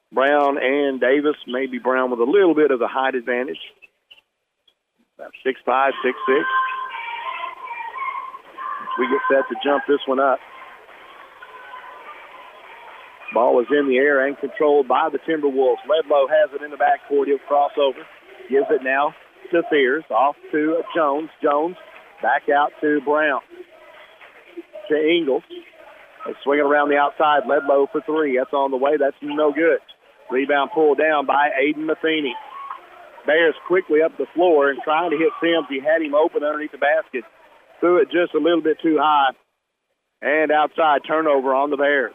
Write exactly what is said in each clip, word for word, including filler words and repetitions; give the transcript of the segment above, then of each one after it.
Brown and Davis, maybe Brown with a little bit of the height advantage. About six five, six six. We get set to jump this one up. Ball is in the air and controlled by the Timberwolves. Ledlow has it in the backcourt. He'll cross over. Gives it now to Fears. Off to Jones. Jones back out to Brown. To Ingles. They swing it around the outside. Ledlow for three. That's on the way. That's no good. Rebound pulled down by Aiden Matheny. Bears quickly up the floor and trying to hit Sims. He had him open underneath the basket. Threw it just a little bit too high. And outside turnover on the Bears.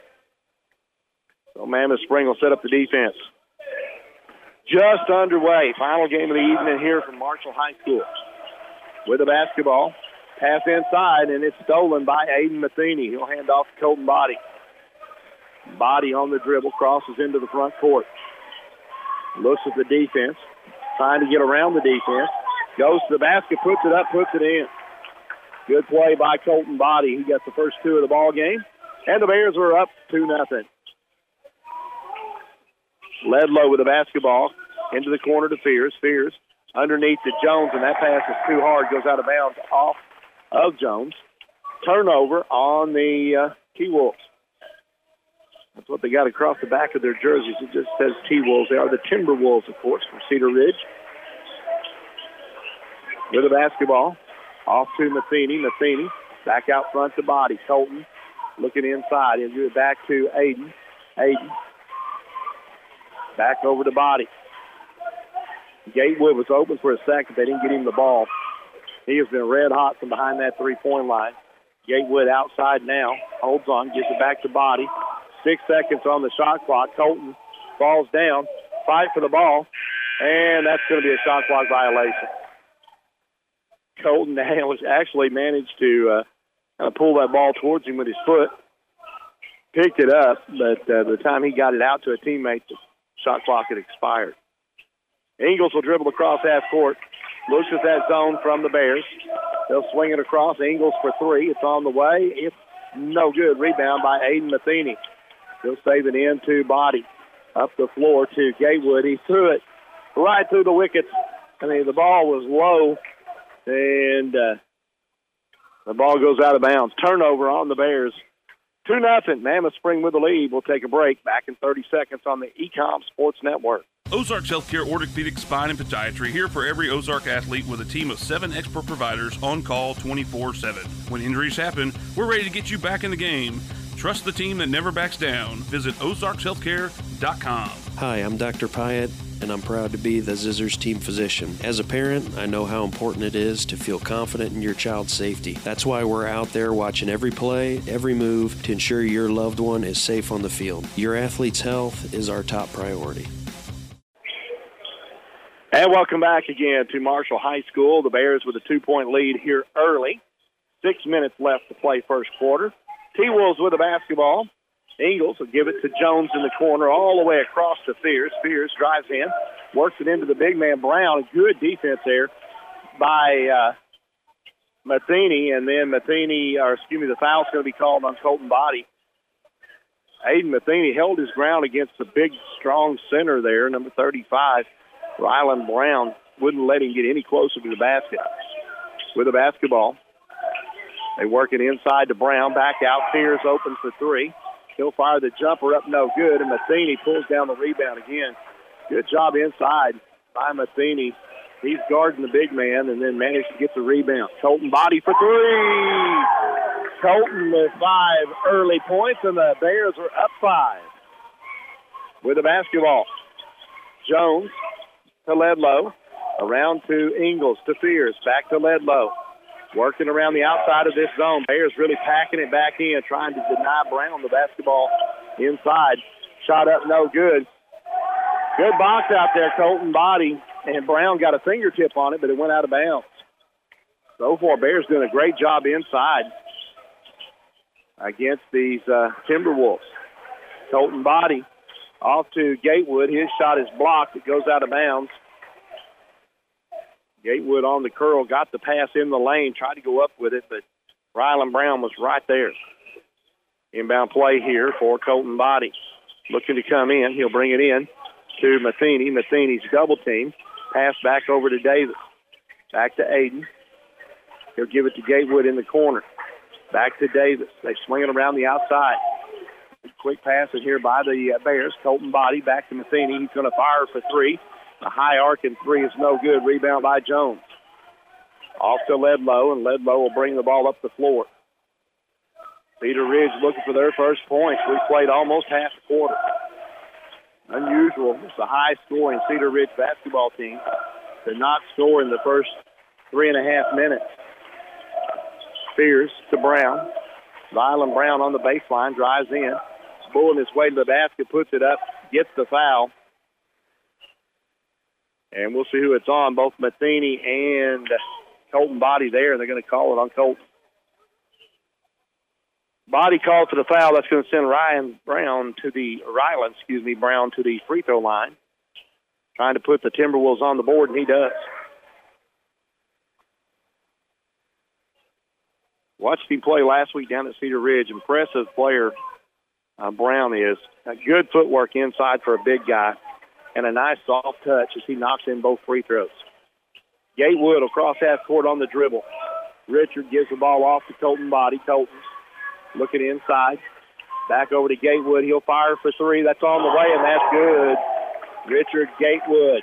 So Mammoth Spring will set up the defense. Just underway. Final game of the evening here from Marshall High School. With the basketball. Pass inside, and it's stolen by Aiden Matheny. He'll hand off to Colton Body. Body on the dribble, crosses into the front court. Looks at the defense. Trying to get around the defense. Goes to the basket, puts it up, puts it in. Good play by Colton Body. He got the first two of the ball game. And the Bears are up two nothing. Ledlow with the basketball into the corner to Fears. Fears underneath to Jones, and that pass is too hard. Goes out of bounds off of Jones. Turnover on the uh, T-Wolves. That's what they got across the back of their jerseys. It just says T-Wolves. They are the Timberwolves, of course, from Cedar Ridge. With the basketball. Off to Matheny. Matheny back out front to Body. Colton looking inside. He'll give it back to Aiden. Aiden. Back over to Body. Gatewood was open for a second. They didn't get him the ball. He has been red hot from behind that three-point line. Gatewood outside now. Holds on. Gives it back to Body. Six seconds on the shot clock. Colton falls down. Fight for the ball. And that's going to be a shot clock violation. Colton actually managed to uh, kind of pull that ball towards him with his foot. Picked it up, but uh, by the time he got it out to a teammate, the shot clock had expired. Ingles will dribble across half court. Looks at that zone from the Bears. They'll swing it across. Ingles for three. It's on the way. It's no good. Rebound by Aiden Matheny. He'll save it in to Body. Up the floor to Gatewood. He threw it right through the wickets. I mean, the ball was low, and uh, the ball goes out of bounds. Turnover on the Bears. two nothing. Mammoth Spring with the lead. We'll take a break. Back in thirty seconds on the Ecom Sports Network. Ozarks Healthcare Orthopedic Spine and Podiatry, here for every Ozark athlete with a team of seven expert providers on call twenty-four seven. When injuries happen, we're ready to get you back in the game. Trust the team that never backs down. Visit ozarks healthcare dot com. Hi, I'm Doctor Pyatt, and I'm proud to be the Zizzers team physician. As a parent, I know how important it is to feel confident in your child's safety. That's why we're out there watching every play, every move to ensure your loved one is safe on the field. Your athlete's health is our top priority. And welcome back again to Marshall High School. The Bears with a two-point lead here early. Six minutes left to play first quarter. T-Wolves with the basketball. Ingles will give it to Jones in the corner all the way across to Fears. Fears drives in, works it into the big man Brown. Good defense there by uh, Matheny, and then Matheny, or excuse me, the foul's going to be called on Colton Body. Aiden Matheny held his ground against the big, strong center there, number thirty-five, Rylan Brown. Wouldn't let him get any closer to the basket. With the basketball, they work it inside to Brown. Back out, Fears open for three. He'll fire the jumper up, no good, and Matheny pulls down the rebound again. Good job inside by Matheny. He's guarding the big man and then managed to get the rebound. Colton Body for three. Colton with five early points, and the Bears are up five. With the basketball, Jones to Ledlow. Around to Ingles to Fears. Back to Ledlow. Working around the outside of this zone. Bears really packing it back in, trying to deny Brown the basketball inside. Shot up, no good. Good box out there, Colton Body. And Brown got a fingertip on it, but it went out of bounds. So far, Bears doing a great job inside against these uh, Timberwolves. Colton Body off to Gatewood. His shot is blocked. It goes out of bounds. Gatewood on the curl, got the pass in the lane, tried to go up with it, but Rylan Brown was right there. Inbound play here for Colton Body. looking to come in. He'll bring it in to Matheny. Matheny's double team. Pass back over to Davis. Back to Aiden. He'll give it to Gatewood in the corner. Back to Davis. They swing it around the outside. Quick pass in here by the uh, Bears. Colton Body back to Matheny. He's going to fire for three. The high arcing three is no good. Rebound by Jones. Off to Ledlow, and Ledlow will bring the ball up the floor. Cedar Ridge looking for their first points. We've played almost half a quarter. Unusual. It's a high-scoring Cedar Ridge basketball team to not score in the first three and a half minutes. Spears to Brown. Rylan Brown on the baseline, drives in. Bulling his way to the basket, puts it up, gets the foul. And we'll see who it's on, both Matheny and Colton Body there. They're going to call it on Colton. Body called for the foul. That's going to send Ryan Brown to the, Rylan, excuse me, Brown to the free throw line. Trying to put the Timberwolves on the board, and he does. Watched him play last week down at Cedar Ridge. Impressive player uh, Brown is. A good footwork inside for a big guy. And a nice soft touch as he knocks in both free throws. Gatewood will cross half court on the dribble. Richard gives the ball off to Colton Body. Colton looking inside. Back over to Gatewood. He'll fire for three. That's on the way, and that's good. Richard Gatewood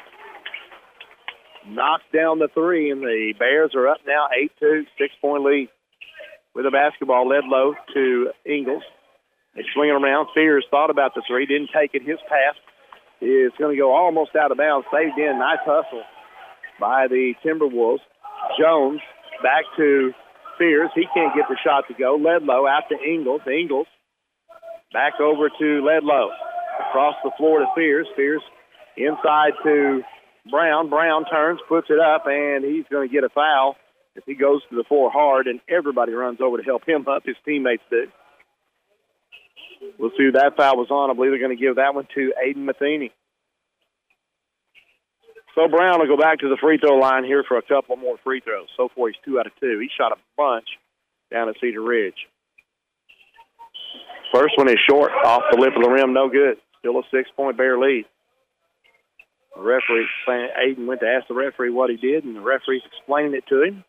knocks down the three, and the Bears are up now eight two, six-point lead. With the basketball, Ledlow to Ingles. They swing it around. Spears thought about the three, didn't take it. His pass is going to go almost out of bounds. Saved in. Nice hustle by the Timberwolves. Jones back to Spears. He can't get the shot to go. Ledlow out to Ingles. Ingles back over to Ledlow. Across the floor to Spears. Spears inside to Brown. Brown turns, puts it up, and he's going to get a foul if he goes to the floor hard, and everybody runs over to help him up. His teammates do. We'll see who that foul was on. I believe they're going to give that one to Aiden Matheny. So Brown will go back to the free throw line here for a couple more free throws. So far, he's two out of two. He shot a bunch down at Cedar Ridge. First one is short, off the lip of the rim, no good. Still a six-point Bear lead. The referee, Aiden went to ask the referee what he did, and the referee's explaining it to him.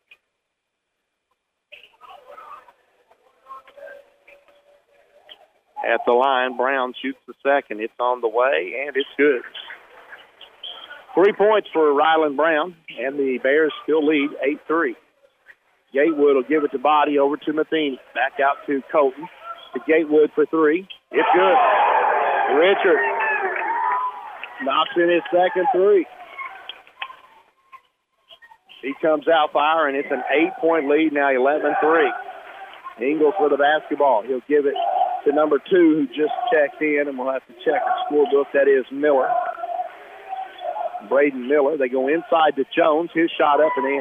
At the line, Brown shoots the second. It's on the way, and it's good. Three points for Rylan Brown, and the Bears still lead eight three. Gatewood will give it to Body over to Matheny. Back out to Colton. To Gatewood for three. It's good. Richard knocks in his second three. He comes out firing. It's an eight-point lead now, eleven three. Ingles with the basketball. He'll give it to number two, who just checked in, and we'll have to check the scorebook. That is Miller. Braden Miller. They go inside to Jones. His shot up and in.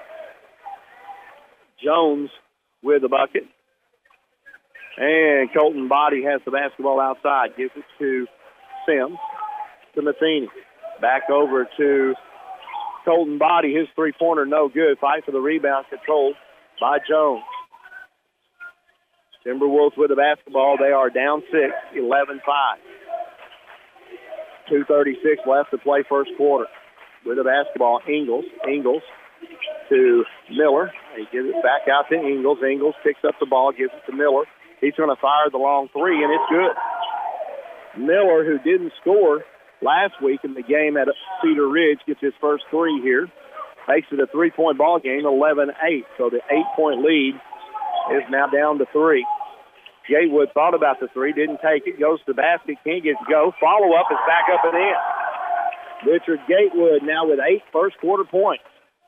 Jones with the bucket. And Colton Body has the basketball outside. Gives it to Sims. To Matheny. Back over to Colton Body. His three-pointer no good. Fight for the rebound, controlled by Jones. Timberwolves with the basketball. They are down six, eleven five. two thirty-six left to play first quarter. With the basketball, Ingles. Ingles to Miller. He gives it back out to Ingles. Ingles picks up the ball, gives it to Miller. He's going to fire the long three, and it's good. Miller, who didn't score last week in the game at Cedar Ridge, gets his first three here. Makes it a three-point ball game, eleven eight. So the eight-point lead is now down to three. Gatewood thought about the three, didn't take it, goes to the basket, can't get to go. Follow-up is back up and in. Richard Gatewood now with eight first-quarter points.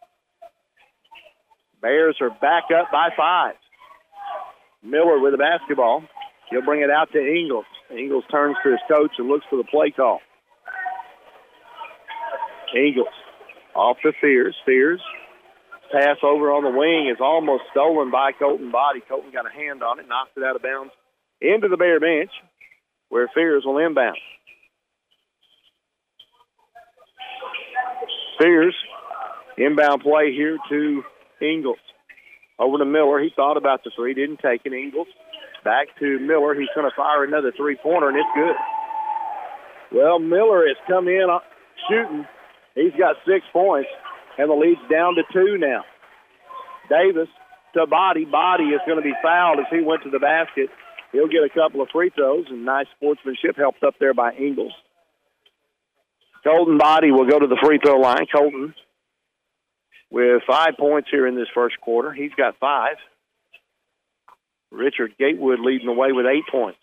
Bears are back up by five. Miller with the basketball. He'll bring it out to Ingles. Ingles turns to his coach and looks for the play call. Ingles off to Fears. Fears. Pass over on the wing is almost stolen by Colton Body. Colton got a hand on it, knocks it out of bounds into the Bear bench, where Fears will inbound. Fears, inbound play here to Ingles. Over to Miller. He thought about the three, didn't take it. Ingles back to Miller. He's going to fire another three-pointer, and it's good. Well, Miller has come in shooting. He's got six points, and the lead's down to two now. Davis to Body. Body is going to be fouled as he went to the basket. He'll get a couple of free throws, and nice sportsmanship helped up there by Ingles. Colton Body will go to the free throw line. Colton with five points here in this first quarter. He's got five. Richard Gatewood leading the way with eight points.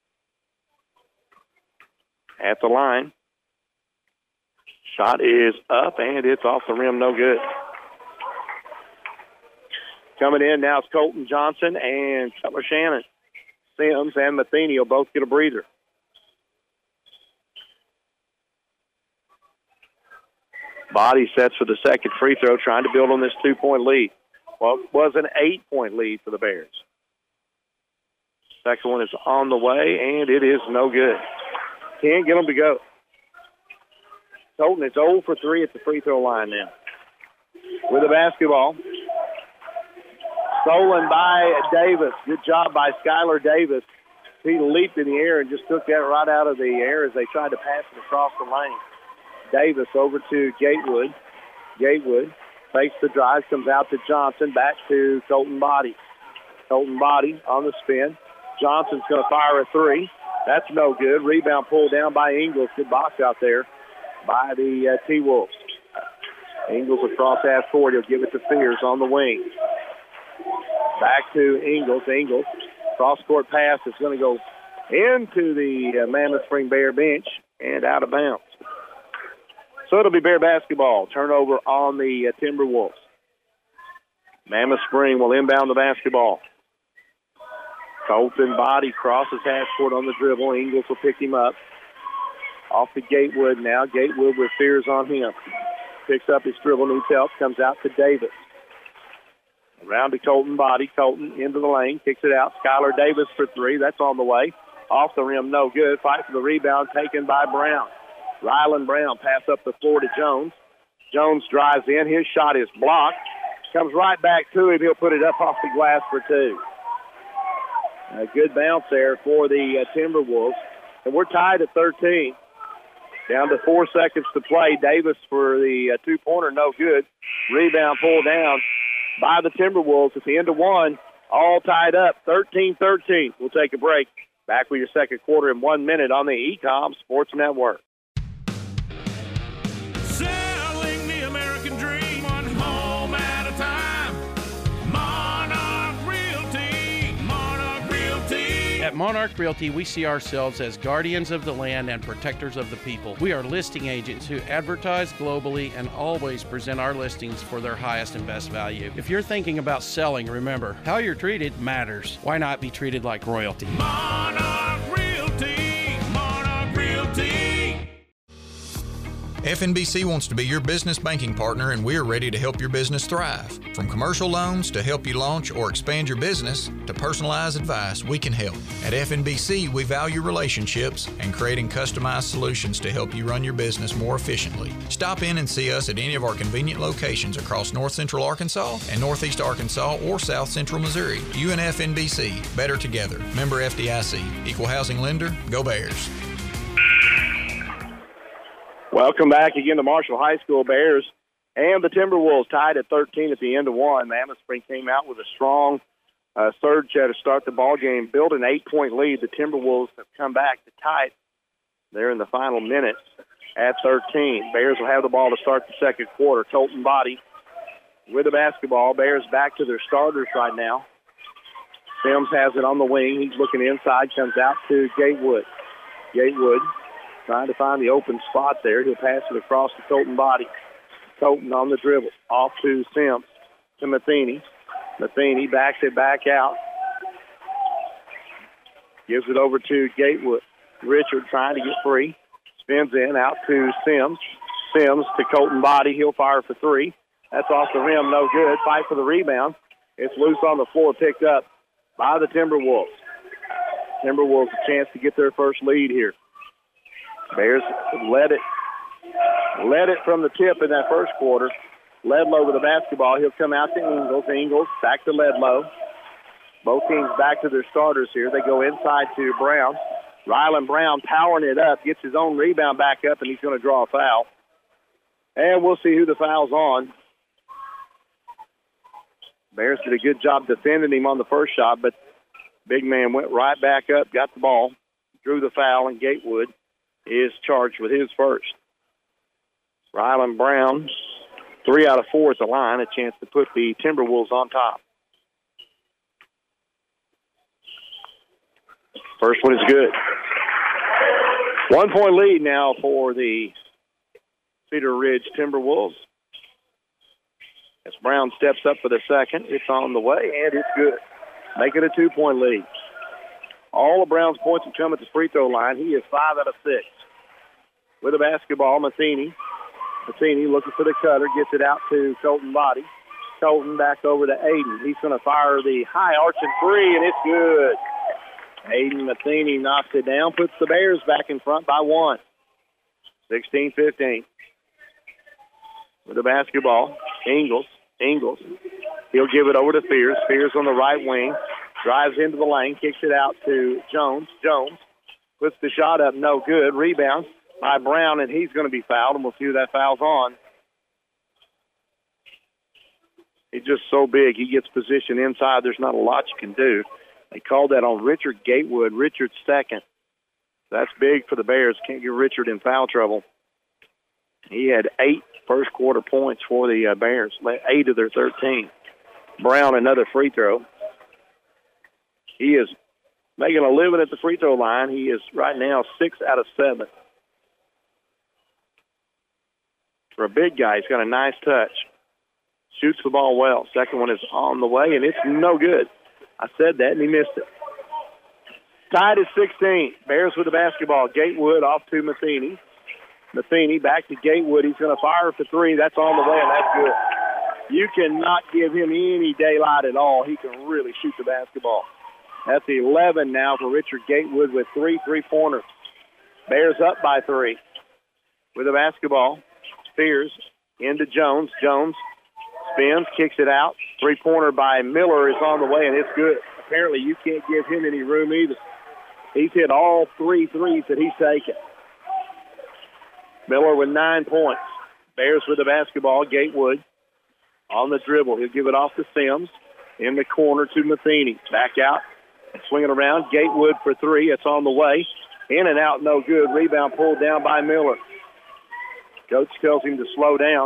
At the line. Shot is up, and it's off the rim, no good. Coming in now is Colton Johnson and Cutler Shannon. Sims and Matheny will both get a breather. Body sets for the second free throw, trying to build on this two-point lead. Well, it was an eight-point lead for the Bears. Second one is on the way, and it is no good. Can't get them to go. Colton is zero for three at the free throw line now. With the basketball. Stolen by Davis. Good job by Skylar Davis. He leaped in the air and just took that right out of the air as they tried to pass it across the lane. Davis over to Gatewood. Gatewood fakes the drive, comes out to Johnson, back to Colton Body. Colton Body on the spin. Johnson's going to fire a three. That's no good. Rebound pulled down by Ingles. Good box out there by the uh, T-Wolves. Ingles across half court. He'll give it to Fears on the wing. Back to Ingles. Ingles. Cross-court pass is going to go into the uh, Mammoth Spring Bear bench and out of bounds. So it'll be Bear basketball. Turnover on the uh, Timberwolves. Mammoth Spring will inbound the basketball. Colton Body crosses half court on the dribble. Ingles will pick him up. Off to Gatewood now. Gatewood with Fears on him. Picks up his dribble, needs help. Comes out to Davis. Around to Colton Body. Colton into the lane. Kicks it out. Skylar Davis for three. That's on the way. Off the rim, no good. Fight for the rebound taken by Brown. Rylan Brown pass up the floor to Jones. Jones drives in. His shot is blocked. Comes right back to him. He'll put it up off the glass for two. A good bounce there for the uh, Timberwolves. And we're tied at thirteen. Down to four seconds to play. Davis for the uh, two-pointer, no good. Rebound pulled down by the Timberwolves at the end of one. All tied up, thirteen thirteen. We'll take a break. Back with your second quarter in one minute on the E COM Sports Network. Selling the American dream, one home at a time. Monarch Realty, Monarch Realty. At Monarch Realty, we see ourselves as guardians of the land and protectors of the people. We are listing agents who advertise globally and always present our listings for their highest and best value. If you're thinking about selling, remember, how you're treated matters. Why not be treated like royalty? Monarch Realty, Monarch Realty. F N B C wants to be your business banking partner, and we're ready to help your business thrive. From commercial loans to help you launch or expand your business to personalized advice, we can help. At F N B C, we value relationships and creating customized solutions to help you run your business more efficiently. Stop in and see us at any of our convenient locations across North Central Arkansas and Northeast Arkansas or South Central Missouri. You and F N B C, better together. Member F D I C. Equal housing lender. Go Bears. Welcome back again to Marshall High School. Bears and the Timberwolves tied at thirteen at the end of one. Mammoth Spring came out with a strong uh, surge to start the ball game, build an eight-point lead. The Timberwolves have come back to tie it there in the final minutes at thirteen. Bears will have the ball to start the second quarter. Colton Body with the basketball. Bears back to their starters right now. Sims has it on the wing. He's looking inside, comes out to Gatewood. Gatewood trying to find the open spot there. He'll pass it across to Colton Body. Colton on the dribble. Off to Sims. To Matheny. Matheny backs it back out. Gives it over to Gatewood. Richard trying to get free. Spins in out to Sims. Sims to Colton Body. He'll fire for three. That's off the rim. No good. Fight for the rebound. It's loose on the floor. Picked up by the Timberwolves. Timberwolves a chance to get their first lead here. Bears led it, led it from the tip in that first quarter. Ledlow with the basketball. He'll come out to Ingles. Ingles back to Ledlow. Both teams back to their starters here. They go inside to Brown. Rylan Brown powering it up, gets his own rebound back up, and he's going to draw a foul. And we'll see who the foul's on. Bears did a good job defending him on the first shot, but big man went right back up, got the ball, drew the foul, and Gatewood is charged with his first. Rylan Brown, three out of four at the line, a chance to put the Timberwolves on top. First one is good. One-point lead now for the Cedar Ridge Timberwolves. As Brown steps up for the second, it's on the way, and it's good. Make it a two-point lead. All of Brown's points have come at the free throw line. He is five out of six. With the basketball, Matheny. Matheny looking for the cutter, gets it out to Colton Body. Colton back over to Aiden. He's going to fire the high arching three, and it's good. Aiden Matheny knocks it down, puts the Bears back in front by one. sixteen fifteen. With the basketball, Ingles. Ingles. He'll give it over to Fears. Fears on the right wing. Drives into the lane, kicks it out to Jones. Jones puts the shot up, no good. Rebound by Brown, and he's going to be fouled, and we'll see who that foul's on. He's just so big. He gets position inside. There's not a lot you can do. They called that on Richard Gatewood. Richard's second. That's big for the Bears. Can't get Richard in foul trouble. He had eight first quarter points for the uh, Bears, eight of their thirteen. Brown, another free throw. He is making a living at the free throw line. He is right now six out of seven. For a big guy, he's got a nice touch. Shoots the ball well. Second one is on the way, and it's no good. I said that, and he missed it. Tied at sixteen. Bears with the basketball. Gatewood off to Matheny. Matheny back to Gatewood. He's going to fire for three. That's on the way, and that's good. You cannot give him any daylight at all. He can really shoot the basketball. That's eleven now for Richard Gatewood with three three-pointers. Bears up by three. With the basketball, Spears into Jones. Jones spins, kicks it out. Three-pointer by Miller is on the way, and it's good. Apparently you can't give him any room either. He's hit all three threes that he's taken. Miller with nine points. Bears with the basketball. Gatewood on the dribble. He'll give it off to Sims. In the corner to Matheny. Back out. Swing it around. Gatewood for three. It's on the way. In and out, no good. Rebound pulled down by Miller. Coach tells him to slow down.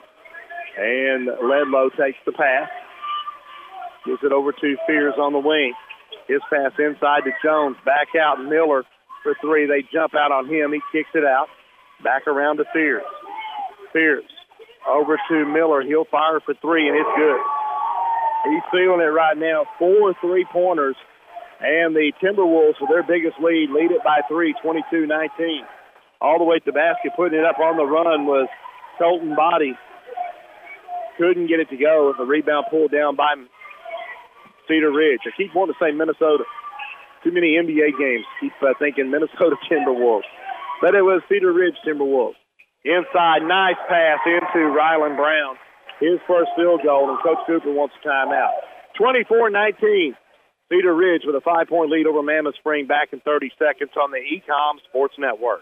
And Ledlow takes the pass. Gives it over to Fears on the wing. His pass inside to Jones. Back out. Miller for three. They jump out on him. He kicks it out. Back around to Fears. Fears over to Miller. He'll fire for three, and it's good. He's feeling it right now. Four three-pointers. And the Timberwolves, with their biggest lead, lead it by three, twenty-two nineteen. All the way to the basket, putting it up on the run was Colton Body. Couldn't get it to go. The rebound pulled down by Cedar Ridge. I keep wanting to say Minnesota. Too many N B A games. Keep uh, thinking Minnesota Timberwolves. But it was Cedar Ridge Timberwolves. Inside, nice pass into Rylan Brown. His first field goal, and Coach Cooper wants a timeout. twenty-four nineteen. Cedar Ridge with a five-point lead over Mammoth Spring back in thirty seconds on the E COM Sports Network.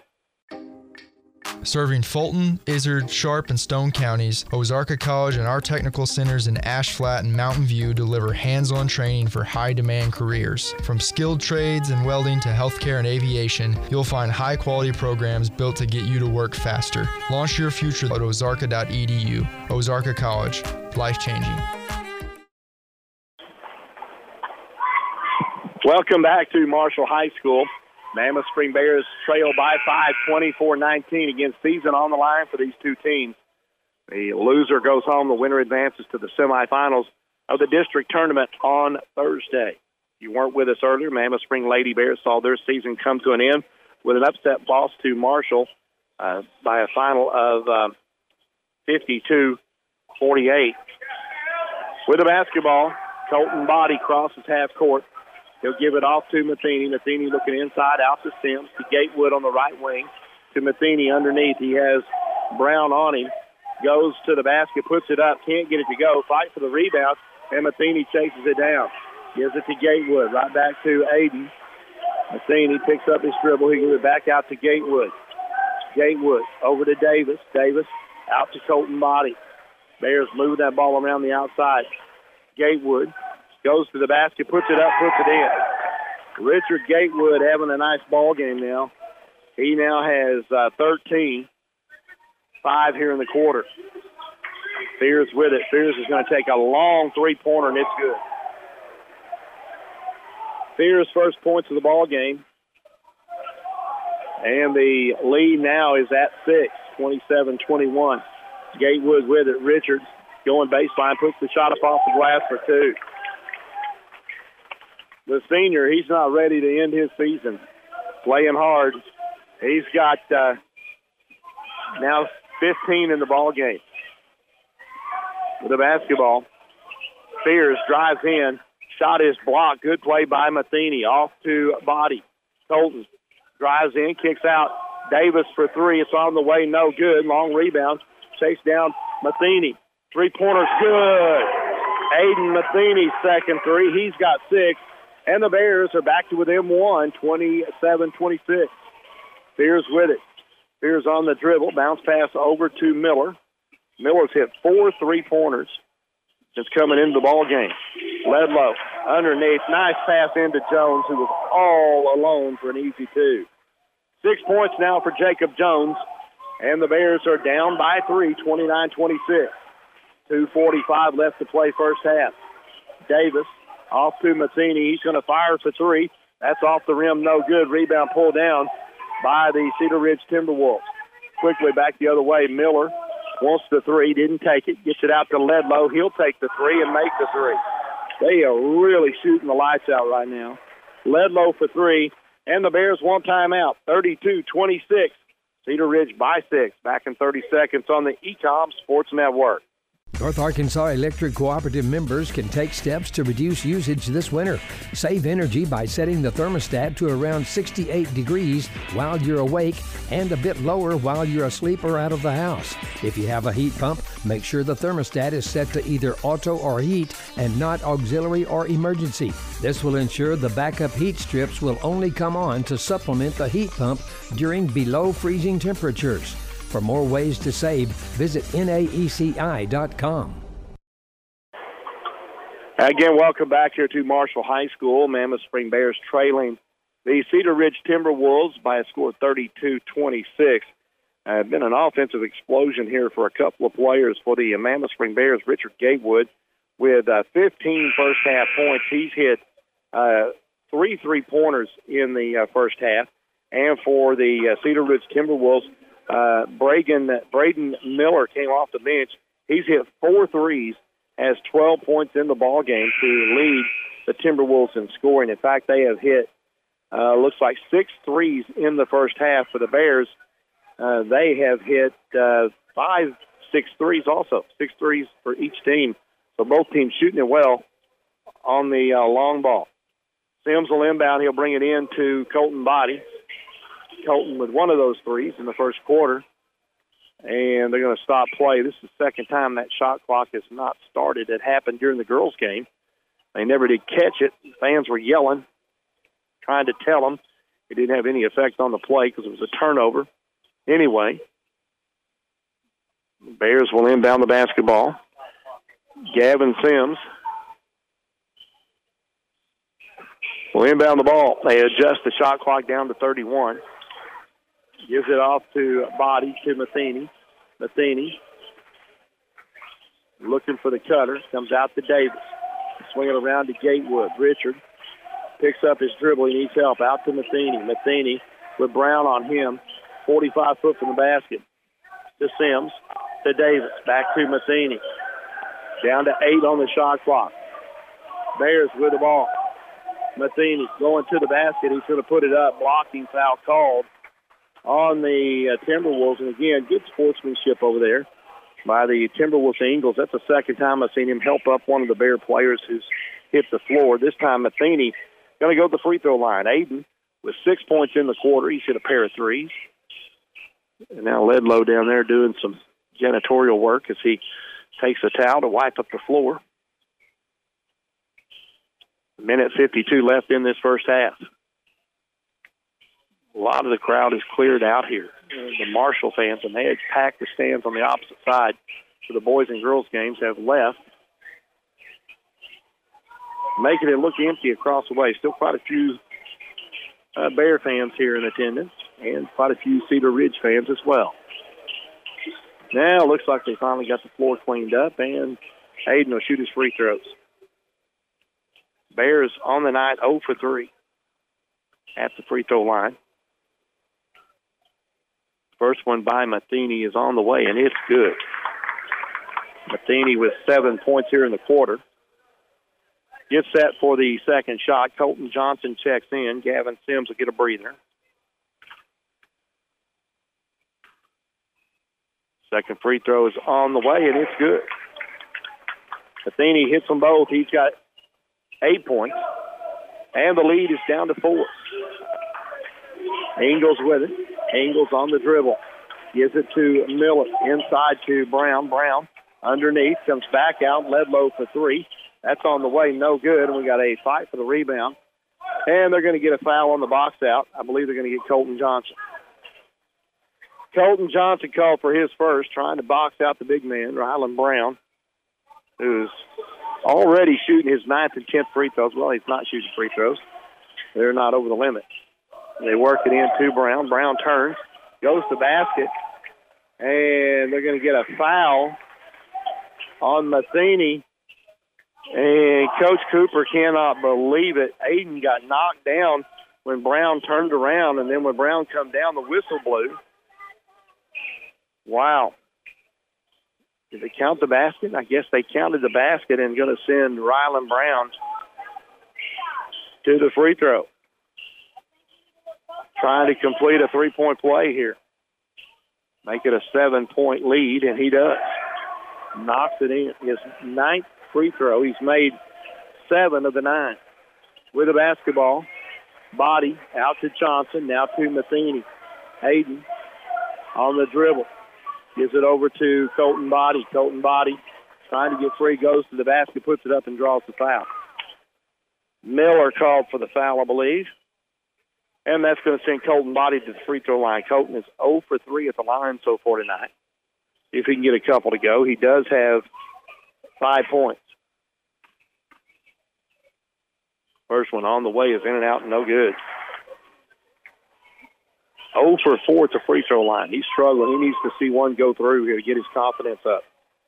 Serving Fulton, Izard, Sharp, and Stone counties, Ozarka College and our technical centers in Ash Flat and Mountain View deliver hands-on training for high-demand careers. From skilled trades and welding to healthcare and aviation, you'll find high-quality programs built to get you to work faster. Launch your future at ozarka dot e d u. Ozarka College, life-changing. Welcome back to Marshall High School. Mammoth Spring Bears trail by five, twenty-four nineteen. Again, season on the line for these two teams. The loser goes home. The winner advances to the semifinals of the district tournament on Thursday. If you weren't with us earlier, Mammoth Spring Lady Bears saw their season come to an end with an upset loss to Marshall uh, by a final of uh, fifty-two forty-eight. With the basketball, Colton Body crosses half court. He'll give it off to Matheny. Matheny looking inside, out to Sims, to Gatewood on the right wing, to Matheny underneath. He has Brown on him. Goes to the basket, puts it up, can't get it to go. Fight for the rebound, and Matheny chases it down. Gives it to Gatewood, right back to Aiden. Matheny picks up his dribble. He gives it back out to Gatewood. Gatewood over to Davis. Davis out to Colton Body. Bears moving that ball around the outside. Gatewood goes to the basket, puts it up, puts it in. Richard Gatewood having a nice ball game now. He now has uh, thirteen. Five here in the quarter. Fears with it. Fears is going to take a long three-pointer, and it's good. Fears' first points of the ball game. And the lead now is at six, twenty-seven twenty-one. Gatewood with it. Richards going baseline, puts the shot up off the glass for two. The senior, he's not ready to end his season. Playing hard. He's got uh, now fifteen in the ball game. With the basketball, Fears drives in. Shot is blocked. Good play by Matheny. Off to Body. Colton drives in, kicks out. Davis for three. It's on the way. No good. Long rebound. Chase down Matheny. Three-pointer's good. Aiden Matheny's second three. He's got six. And the Bears are back to within one, twenty-seven twenty-six. Fears with it. Fears on the dribble. Bounce pass over to Miller. Miller's hit four three-pointers since coming into the ball game. Ledlow underneath. Nice pass into Jones, who was all alone for an easy two. Six points now for Jacob Jones. And the Bears are down by three, twenty-nine twenty-six. two forty-five left to play first half. Davis off to Matheny. He's going to fire for three. That's off the rim, no good. Rebound pulled down by the Cedar Ridge Timberwolves. Quickly back the other way. Miller wants the three, didn't take it. Gets it out to Ledlow. He'll take the three and make the three. They are really shooting the lights out right now. Ledlow for three, and the Bears one timeout. thirty-two twenty-six. Cedar Ridge by six. Back in thirty seconds on the E COM Sports Network. North Arkansas Electric Cooperative members can take steps to reduce usage this winter. Save energy by setting the thermostat to around sixty-eight degrees while you're awake and a bit lower while you're asleep or out of the house. If you have a heat pump, make sure the thermostat is set to either auto or heat and not auxiliary or emergency. This will ensure the backup heat strips will only come on to supplement the heat pump during below freezing temperatures. For more ways to save, visit N A E C I dot com. Again, welcome back here to Marshall High School. Mammoth Spring Bears trailing the Cedar Ridge Timberwolves by a score of thirty-two twenty-six. Uh, been an offensive explosion here for a couple of players for the Mammoth Spring Bears. Richard Gatewood with uh, fifteen first-half points. He's hit uh, three three-pointers in the uh, first half. And for the uh, Cedar Ridge Timberwolves, Uh, Braden, Braden Miller came off the bench. He's hit four threes, has twelve points in the ball game to lead the Timberwolves in scoring. In fact, they have hit, uh, looks like six threes in the first half for the Bears. Uh, they have hit uh, five, six threes also, six threes for each team. So both teams shooting it well on the uh, long ball. Sims will inbound. He'll bring it in to Colton Body. Colton with one of those threes in the first quarter, and they're going to stop play. This is the second time that shot clock has not started. It happened during the girls' game. They never did catch it. Fans were yelling, trying to tell them. It didn't have any effect on the play because it was a turnover. Anyway, Bears will inbound the basketball. Gavin Sims will inbound the ball. They adjust the shot clock down to thirty-one. Gives it off to Body, to Matheny. Matheny looking for the cutter. Comes out to Davis. Swing it around to Gatewood. Richard picks up his dribble. He needs help. Out to Matheny. Matheny with Brown on him. forty-five foot from the basket. To Sims. To Davis. Back to Matheny. Down to eight on the shot clock. Bears with the ball. Matheny going to the basket. He's going to put it up. Blocking foul called on the uh, Timberwolves. And again, good sportsmanship over there by the Timberwolves Eagles. That's the second time I've seen him help up one of the Bear players who's hit the floor. This time Matheny going to go to the free throw line. Aiden with six points in the quarter. He's hit a pair of threes. And now Ledlow down there doing some janitorial work as he takes a towel to wipe up the floor. minute fifty-two left in this first half. A lot of the crowd is cleared out here. The Marshall fans, and they had packed the stands on the opposite side for the boys and girls games, have left, making it look empty across the way. Still quite a few uh, Bear fans here in attendance, and quite a few Cedar Ridge fans as well. Now it looks like they finally got the floor cleaned up, and Aiden will shoot his free throws. Bears on the night oh for three at the free throw line. First one by Matheny is on the way, and it's good. Matheny with seven points here in the quarter. Gets set for the second shot. Colton Johnson checks in. Gavin Sims will get a breather. Second free throw is on the way, and it's good. Matheny hits them both. He's got eight points, and the lead is down to four. Ingles with it. Ingles on the dribble. Gives it to Miller. Inside to Brown. Brown underneath. Comes back out. Ledlow for three. That's on the way. No good. And we got a fight for the rebound. And they're going to get a foul on the box out. I believe they're going to get Colton Johnson. Colton Johnson called for his first, trying to box out the big man, Rylan Brown, who's already shooting his ninth and tenth free throws. Well, he's not shooting free throws. They're not over the limit. They work it in to Brown. Brown turns, goes to basket, and they're going to get a foul on Matheny. And Coach Cooper cannot believe it. Aiden got knocked down when Brown turned around, and then when Brown come down, the whistle blew. Wow. Did they count the basket? I guess they counted the basket and going to send Rylan Brown to the free throw. Trying to complete a three-point play here. Make it a seven-point lead, and he does. Knocks it in. His ninth free throw. He's made seven of the nine. With the basketball, Body out to Johnson, now to Matheny. Hayden on the dribble. Gives it over to Colton Body. Colton Body trying to get free, goes to the basket, puts it up, and draws the foul. Miller called for the foul, I believe. And that's going to send Colton Body to the free throw line. Colton is oh for three at the line so far tonight. See if he can get a couple to go. He does have five points. First one on the way is in and out, no good. oh for four at the free throw line. He's struggling. He needs to see one go through here to get his confidence up.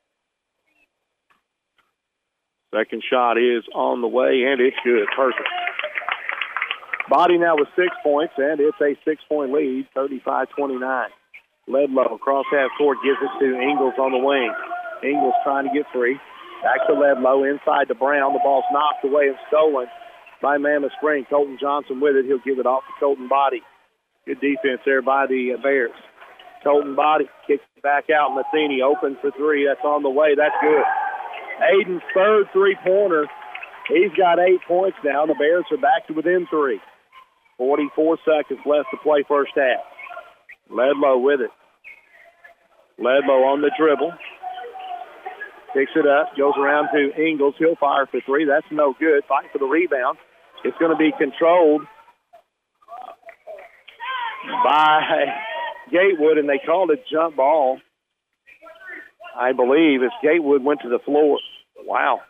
Second shot is on the way, and it's good. Perfect. Body now with six points, and it's a six-point lead, thirty-five twenty-nine. Ledlow across half court gives it to Ingles on the wing. Ingles trying to get free. Back to Ledlow, inside to Brown. The ball's knocked away and stolen by Mammoth Spring. Colton Johnson with it. He'll give it off to Colton Body. Good defense there by the Bears. Colton Body kicks it back out. Matheny open for three. That's on the way. That's good. Aiden's third three-pointer. He's got eight points now. The Bears are back to within three. forty-four seconds left to play first half. Ledlow with it. Ledlow on the dribble. Picks it up. Goes around to Ingles. He'll fire for three. That's no good. Fight for the rebound. It's going to be controlled by Gatewood, and they called it jump ball, I believe, as Gatewood went to the floor. Wow.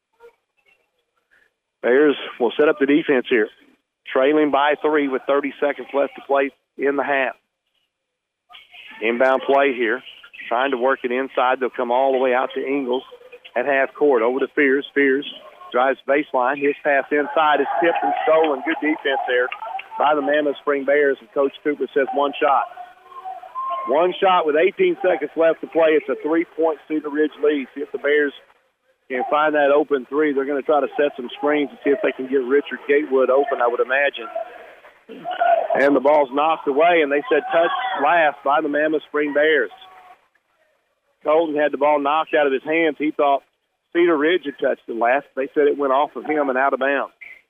Bears will set up the defense here. Trailing by three with thirty seconds left to play in the half. Inbound play here. Trying to work it inside. They'll come all the way out to Ingles at half court. Over to Fears. Fears drives baseline. His pass inside is tipped and stolen. Good defense there by the Mammoth Spring Bears, and Coach Cooper says one shot. One shot with eighteen seconds left to play. It's a three-point Cedar Ridge lead. See if the Bears can find that open three. They're going to try to set some screens and see if they can get Richard Gatewood open, I would imagine. And the ball's knocked away, and they said touch last by the Mammoth Spring Bears. Colton had the ball knocked out of his hands. He thought Cedar Ridge had touched it last. They said it went off of him and out of bounds.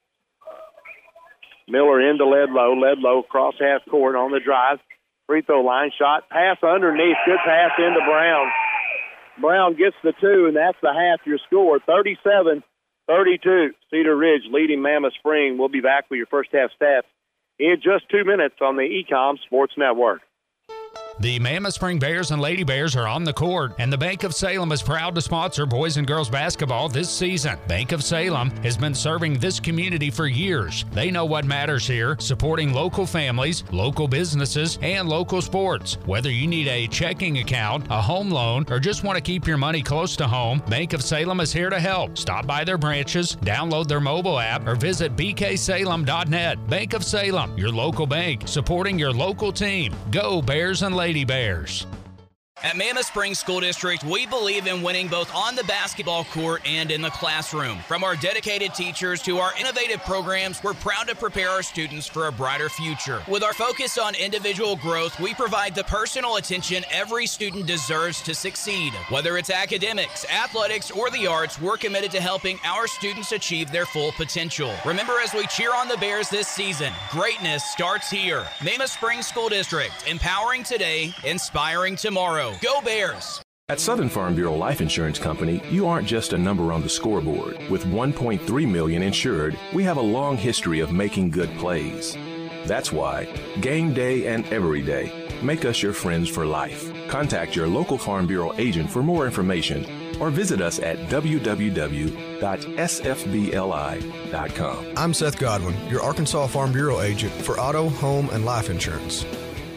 Miller into Ledlow. Ledlow across half court on the drive. Free throw line shot. Pass underneath. Good pass into Brown. Brown gets the two, and that's the half your score. thirty-seven thirty-two. Cedar Ridge leading Mammoth Spring. We'll be back with your first half stats in just two minutes on the E-Com Sports Network. The Mammoth Spring Bears and Lady Bears are on the court, and the Bank of Salem is proud to sponsor boys and girls basketball this season. Bank of Salem has been serving this community for years. They know what matters here, supporting local families, local businesses, and local sports. Whether you need a checking account, a home loan, or just want to keep your money close to home, Bank of Salem is here to help. Stop by their branches, download their mobile app, or visit b k salem dot net. Bank of Salem, your local bank, supporting your local team. Go Bears and Lady Bears. At Mammoth Spring School District, we believe in winning both on the basketball court and in the classroom. From our dedicated teachers to our innovative programs, we're proud to prepare our students for a brighter future. With our focus on individual growth, we provide the personal attention every student deserves to succeed. Whether it's academics, athletics, or the arts, we're committed to helping our students achieve their full potential. Remember, as we cheer on the Bears this season, greatness starts here. Mammoth Spring School District, empowering today, inspiring tomorrow. Go Bears! At Southern Farm Bureau Life Insurance Company, you aren't just a number on the scoreboard. With one point three million insured, we have a long history of making good plays. That's why, game day and every day, make us your friends for life. Contact your local Farm Bureau agent for more information or visit us at w w w dot s f b l i dot com. I'm Seth Godwin, your Arkansas Farm Bureau agent for auto, home, and life insurance.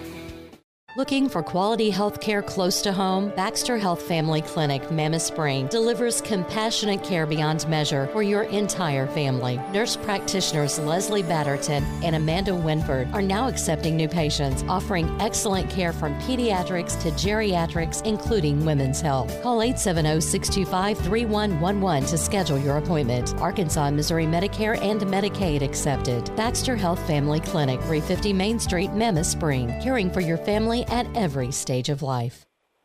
Looking for quality health care close to home? Baxter Health Family Clinic, Mammoth Spring, delivers compassionate care beyond measure for your entire family. Nurse practitioners Leslie Batterton and Amanda Winford are now accepting new patients, offering excellent care from pediatrics to geriatrics, including women's health. Call eight seven zero, six two five, three one one one to schedule your appointment. Arkansas and Missouri Medicare and Medicaid accepted. Baxter Health Family Clinic, three fifty Main Street, Mammoth Spring, caring for your family at every stage of life.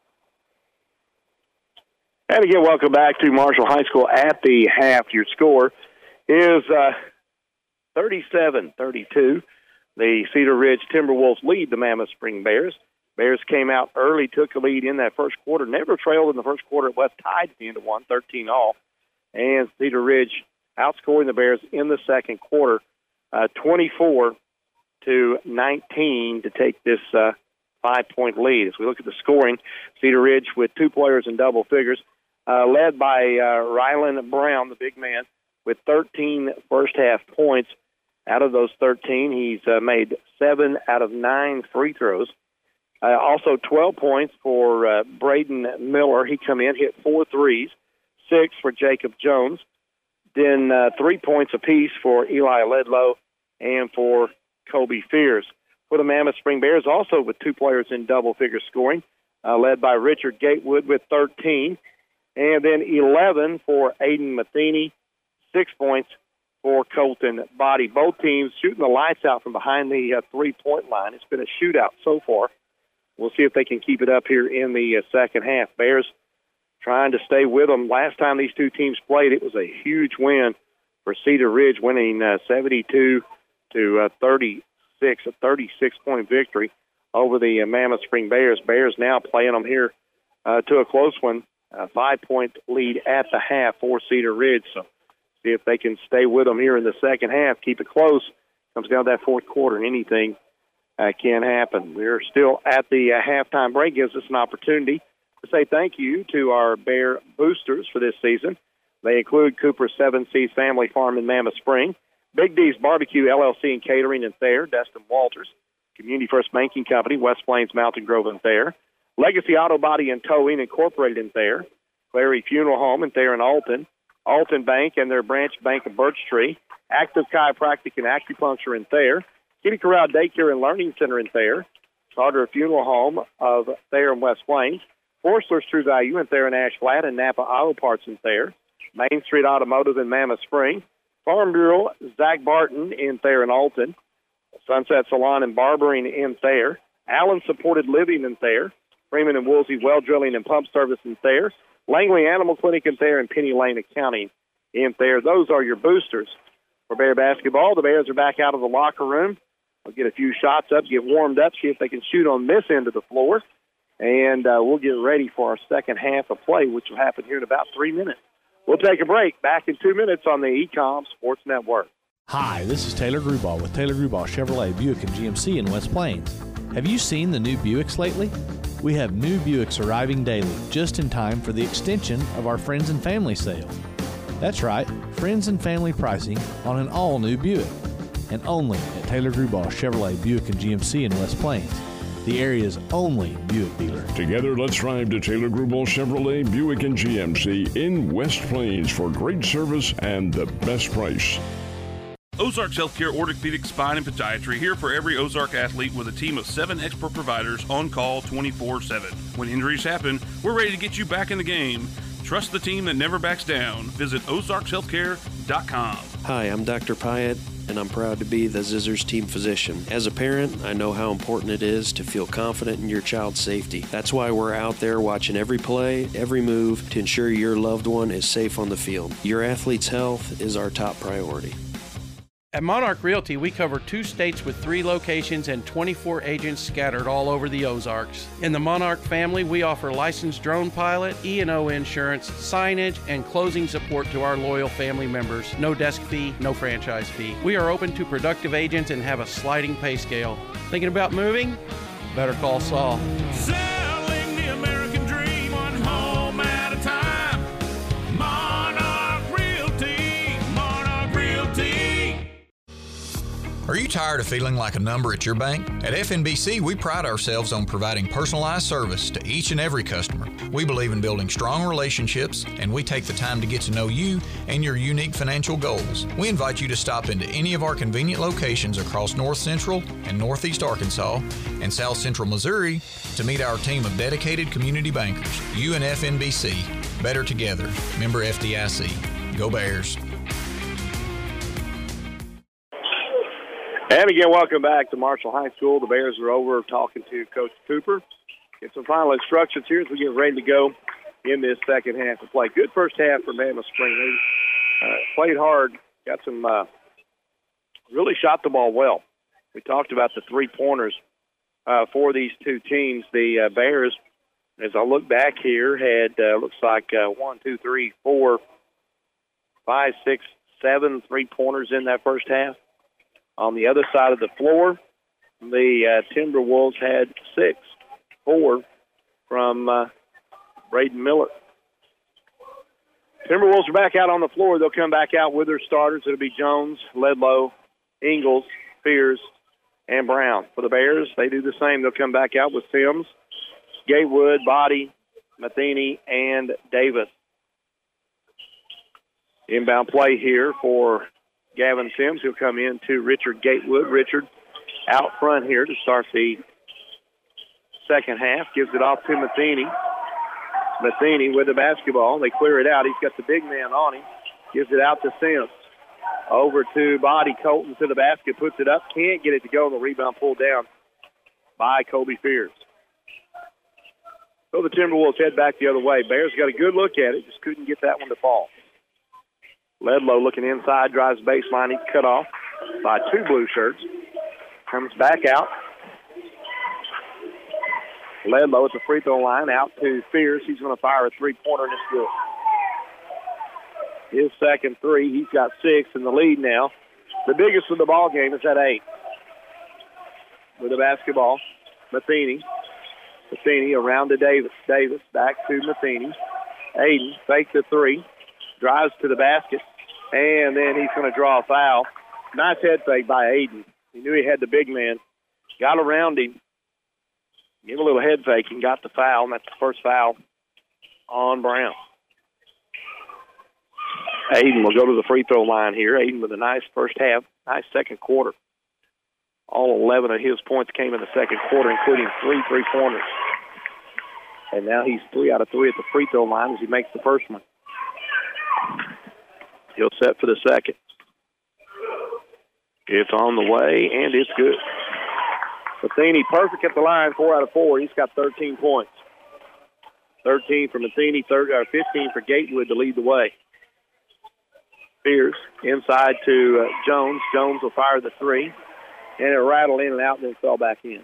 And again, welcome back to Marshall High School at the half. Your score is uh, thirty-seven thirty-two. The Cedar Ridge Timberwolves lead the Mammoth Spring Bears. Bears came out early, took a lead in that first quarter, never trailed in the first quarter. It was tied at the end of one, thirteen all. And Cedar Ridge outscoring the Bears in the second quarter, uh, twenty-four to nineteen to take this uh, five-point lead. As we look at the scoring, Cedar Ridge with two players in double figures, uh, led by uh, Rylan Brown, the big man, with thirteen first-half points. Out of those thirteen, he's uh, made seven out of nine free throws. Uh, also twelve points for uh, Braden Miller. He come in, hit four threes, six for Jacob Jones. Then uh, three points apiece for Eli Ledlow and for Kobe Fears. For the Mammoth Spring Bears, also with two players in double-figure scoring, uh, led by Richard Gatewood with thirteen, and then eleven for Aiden Matheny, six points for Colton Body. Both teams shooting the lights out from behind the uh, three-point line. It's been a shootout so far. We'll see if they can keep it up here in the uh, second half. Bears trying to stay with them. Last time these two teams played, it was a huge win for Cedar Ridge, winning uh, seventy-two to thirty-six, a thirty-six-point victory over the uh, Mammoth Spring Bears. Bears now playing them here uh, to a close one, a five-point lead at the half for Cedar Ridge. So see if they can stay with them here in the second half, keep it close. Comes down to that fourth quarter, and anything uh, can happen. We're still at the uh, halftime break. Gives us an opportunity to say thank you to our Bear boosters for this season. They include Cooper Seven Seas Family Farm in Mammoth Spring, Big D's Barbecue, L L C and Catering in Thayer, Destin Walters, Community First Banking Company, West Plains Mountain Grove in Thayer, Legacy Auto Body and Towing Incorporated in Thayer, Clary Funeral Home in Thayer and Alton, Alton Bank and their branch bank of Birch Tree, Active Chiropractic and Acupuncture in Thayer, Kitty Corral Daycare and Learning Center in Thayer, Carter Funeral Home of Thayer and West Plains, Forstler's True Value in Thayer and Ash Flat, and Napa Auto Parts in Thayer, Main Street Automotive in Mammoth Spring, Farm Bureau, Zach Barton in Thayer and Alton, Sunset Salon and Barbering in Thayer, Allen Supported Living in Thayer, Freeman and Woolsey Well Drilling and Pump Service in Thayer, Langley Animal Clinic in Thayer, and Penny Lane Accounting in Thayer. Those are your boosters for Bear basketball. The Bears are back out of the locker room. They'll get a few shots up, get warmed up, see if they can shoot on this end of the floor, and uh, we'll get ready for our second half of play, which will happen here in about three minutes. We'll take a break. Back in two minutes on the E-Com Sports Network. Hi, this is Taylor Grubauer with Taylor Grubauer Chevrolet Buick and G M C in West Plains. Have you seen the new Buicks lately? We have new Buicks arriving daily, just in time for the extension of our Friends and Family sale. That's right, Friends and Family pricing on an all-new Buick. And only at Taylor Grubauer Chevrolet Buick and G M C in West Plains, the area's only Buick dealer. Together, let's drive to Taylor Grubauer Chevrolet Buick and G M C in West Plains for great service and the best price. Ozarks Healthcare Orthopedic Spine and Podiatry, here for every Ozark athlete with a team of seven expert providers on call twenty-four seven. When injuries happen, we're ready to get you back in the game. Trust the team that never backs down. Visit ozarks healthcare dot com. Hi, I'm Doctor Pyatt, and I'm proud to be the Zizzers team physician. As a parent, I know how important it is to feel confident in your child's safety. That's why we're out there watching every play, every move to ensure your loved one is safe on the field. Your athlete's health is our top priority. At Monarch Realty, we cover two states with three locations and twenty-four agents scattered all over the Ozarks. In the Monarch family, we offer licensed drone pilot, E and O insurance, signage, and closing support to our loyal family members. No desk fee, no franchise fee. We are open to productive agents and have a sliding pay scale. Thinking about moving? Better call Saul. Selling the American dream, one home at a time. Monarch Realty, Monarch Realty. Are you tired of feeling like a number at your bank? At F N B C, we pride ourselves on providing personalized service to each and every customer. We believe in building strong relationships, and we take the time to get to know you and your unique financial goals. We invite you to stop into any of our convenient locations across North Central and Northeast Arkansas and South Central Missouri to meet our team of dedicated community bankers. You and F N B C, better together. Member F D I C. Go Bears. And again, welcome back to Marshall High School. The Bears are over talking to Coach Cooper. Get some final instructions here as we get ready to go in this second half of play. Good first half for Mammoth Spring. They uh, played hard, got some, uh, really shot the ball well. We talked about the three-pointers uh, for these two teams. The uh, Bears, as I look back here, had, uh, looks like uh, one, two, three, four, five, six, seven three-pointers in that first half. On the other side of the floor, the uh, Timberwolves had six, four from uh, Braden Miller. Timberwolves are back out on the floor. They'll come back out with their starters. It'll be Jones, Ledlow, Ingalls, Fears, and Brown. For the Bears, they do the same. They'll come back out with Sims, Gatewood, Body, Matheny, and Davis. Inbound play here for Gavin Sims. He'll come in to Richard Gatewood. Richard out front here to start the second half. Gives it off to Matheny. Matheny with the basketball. They clear it out. He's got the big man on him. Gives it out to Sims. Over to Body. Colton to the basket. Puts it up. Can't get it to go. The rebound pulled down by Kobe Fears. So the Timberwolves head back the other way. Bears got a good look at it. Just couldn't get that one to fall. Ledlow looking inside, drives baseline. He's cut off by two blue shirts. Comes back out. Ledlow at the free throw line, out to Fears. He's going to fire a three-pointer, and it's good. His second three, he's got six in the lead now. The biggest of the ball game is at eight. With the basketball, Matheny. Matheny around to Davis. Davis back to Matheny. Aiden fakes the three, drives to the basket. And then he's going to draw a foul. Nice head fake by Aiden. He knew he had the big man. Got around him. Gave a little head fake and got the foul. And that's the first foul on Brown. Aiden will go to the free throw line here. Aiden with a nice first half. Nice second quarter. All eleven of his points came in the second quarter, including three three-pointers. And now he's three out of three at the free throw line as he makes the first one. He'll set for the second. It's on the way, and it's good. Matheny perfect at the line, four out of four. He's got thirteen points. thirteen for Matheny, fifteen for Gatewood to lead the way. Fears inside to uh, Jones. Jones will fire the three, and it rattled in and out and then fell back in.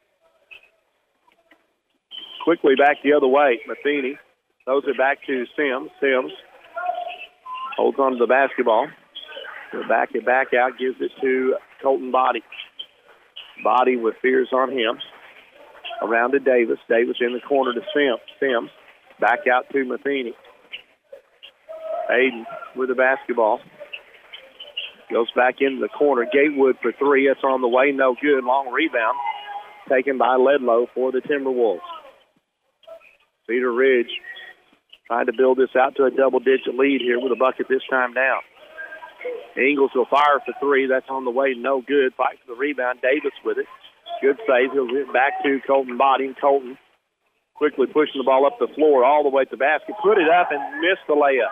Quickly back the other way. Matheny throws it back to Sims. Sims holds on to the basketball. He'll back it back out, gives it to Colton Body. Body with fears on him. Around to Davis. Davis in the corner to Sims. Sims back out to Matheny. Aiden with the basketball. Goes back into the corner. Gatewood for three. That's on the way. No good. Long rebound. Taken by Ledlow for the Timberwolves. Cedar Ridge trying to build this out to a double-digit lead here with a bucket this time down. Ingles will fire for three. That's on the way. No good. Fight for the rebound. Davis with it. Good save. He'll get back to Colton Body. Colton quickly pushing the ball up the floor all the way to the basket. Put it up and missed the layup.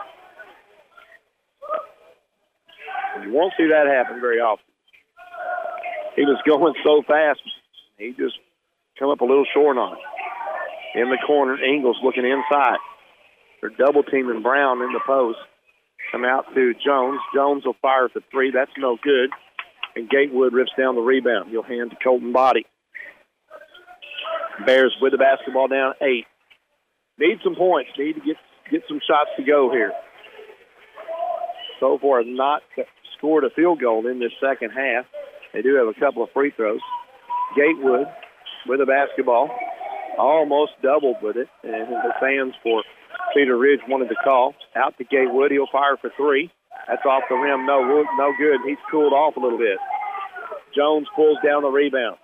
You won't see that happen very often. He was going so fast, he just come up a little short on it. In the corner, Ingles looking inside. They're double teaming Brown in the post. Come out to Jones. Jones will fire for three. That's no good. And Gatewood rips down the rebound. He'll hand to Colton Body. Bears with the basketball down eight. Need some points. Need to get, get some shots to go here. So far, not scored a field goal in this second half. They do have a couple of free throws. Gatewood with the basketball. Almost doubled with it. And the fans for Cedar Ridge wanted to call. Out to Gatewood. He'll fire for three. That's off the rim. No, no good. He's cooled off a little bit. Jones pulls down the rebound.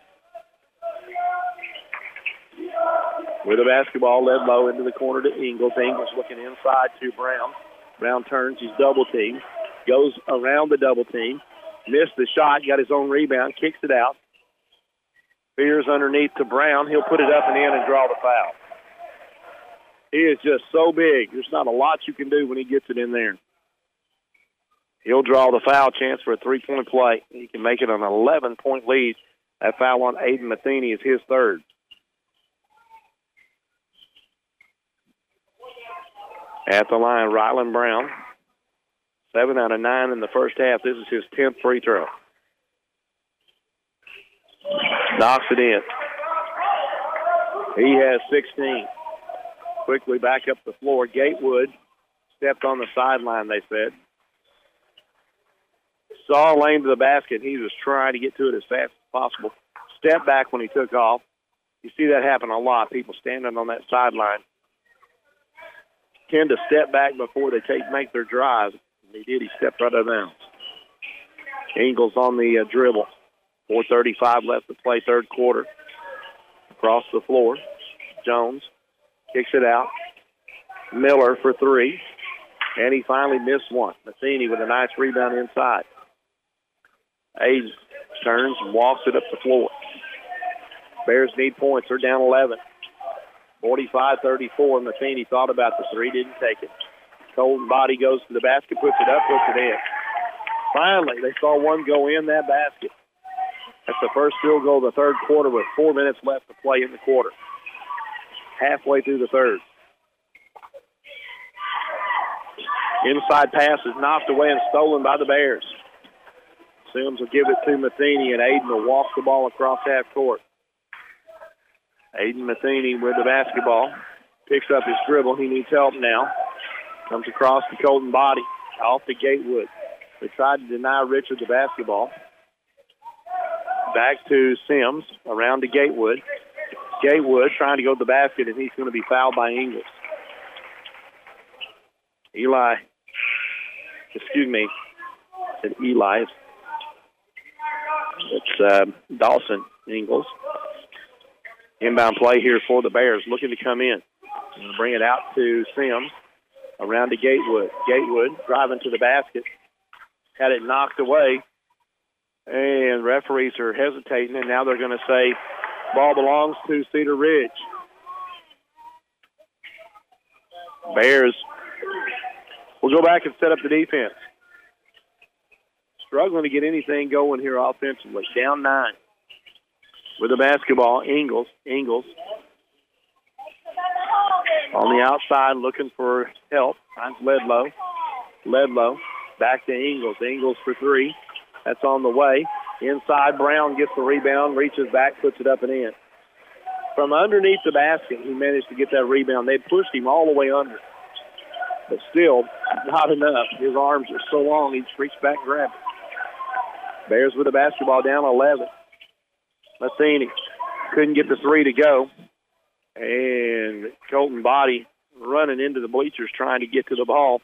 With the basketball, led low into the corner to Ingles. Ingles looking inside to Brown. Brown turns. He's double teamed. Goes around the double team. Missed the shot. Got his own rebound. Kicks it out. Fears underneath to Brown. He'll put it up and in and draw the foul. He is just so big. There's not a lot you can do when he gets it in there. He'll draw the foul. Chance for a three-point play. He can make it an eleven-point lead. That foul on Aiden Matheny is his third. At the line, Ryland Brown. Seven out of nine in the first half. This is his tenth free throw. Knocks it in. He has sixteen. Quickly back up the floor. Gatewood stepped on the sideline, they said. Saw a lane to the basket. He was trying to get to it as fast as possible. Step back when he took off. You see that happen a lot. People standing on that sideline tend to step back before they take make their drive. And he did. He stepped right out of bounds. Ingles on the uh, dribble. four thirty-five left to play, third quarter. Across the floor. Jones kicks it out. Miller for three. And he finally missed one. Matheny with a nice rebound inside. Aiden turns and walks it up the floor. Bears need points. They're down eleven. forty-five thirty-four. Matheny thought about the three, didn't take it. Colton Body goes to the basket, puts it up, puts it in. Finally, they saw one go in that basket. That's the first field goal of the third quarter with four minutes left to play in the quarter. Halfway through the third. Inside pass is knocked away and stolen by the Bears. Sims will give it to Matheny, and Aiden will walk the ball across half court. Aiden Matheny with the basketball. Picks up his dribble. He needs help now. Comes across to Colton Body. Off to Gatewood. They tried to deny Richard the basketball. Back to Sims. Around to Gatewood. Gatewood trying to go to the basket, and he's going to be fouled by Ingles. Eli. Excuse me. I said Eli. It's uh, Dawson Ingles. Inbound play here for the Bears, looking to come in. And bring it out to Sims. Around to Gatewood. Gatewood driving to the basket. Had it knocked away. And referees are hesitating, and now they're going to say ball belongs to Cedar Ridge. Bears will go back and set up the defense. Struggling to get anything going here offensively. Down nine. With the basketball, Ingles. Ingles on the outside looking for help. Finds Ledlow. Ledlow back to Ingles. Ingles for three. That's on the way. Inside, Brown gets the rebound, reaches back, puts it up and in. From underneath the basket, he managed to get that rebound. They pushed him all the way under. but still not enough. His arms are so long, he reached back and grabbed it. Bears with the basketball down eleven. Matheny couldn't get the three to go. And Colton Body running into the bleachers trying to get to the ball.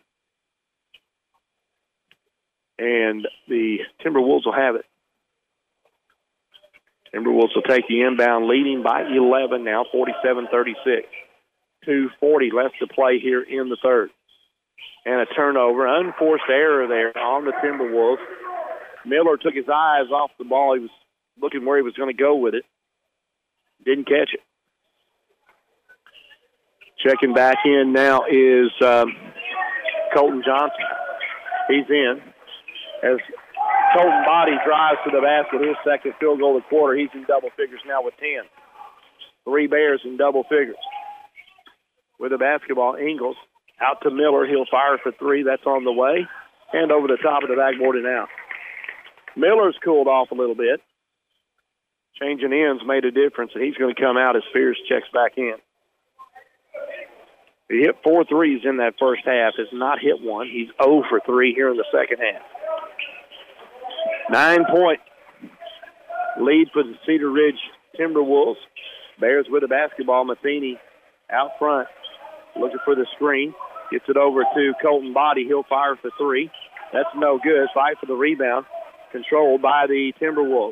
And the Timberwolves will have it. Timberwolves will take the inbound, leading by eleven now, forty-seven thirty-six. two forty left to play here in the third. And a turnover, unforced error there on the Timberwolves. Miller took his eyes off the ball. He was looking where he was going to go with it. Didn't catch it. Checking back in now is um, Colton Johnson. He's in. As Colton Body drives to the basket, his second field goal of the quarter. He's in double figures now with ten. Three Bears in double figures. With the basketball, Ingles out to Miller. He'll fire for three. That's on the way. And over the top of the backboard and out. Miller's cooled off a little bit. Changing ends made a difference, and he's going to come out as Fears checks back in. He hit four threes in that first half. Has not hit one. He's zero for three here in the second half. Nine-point lead for the Cedar Ridge Timberwolves. Bears with the basketball. Matheny out front, looking for the screen. Gets it over to Colton Body. He'll fire for three. That's no good. Fight for the rebound. Controlled by the Timberwolves.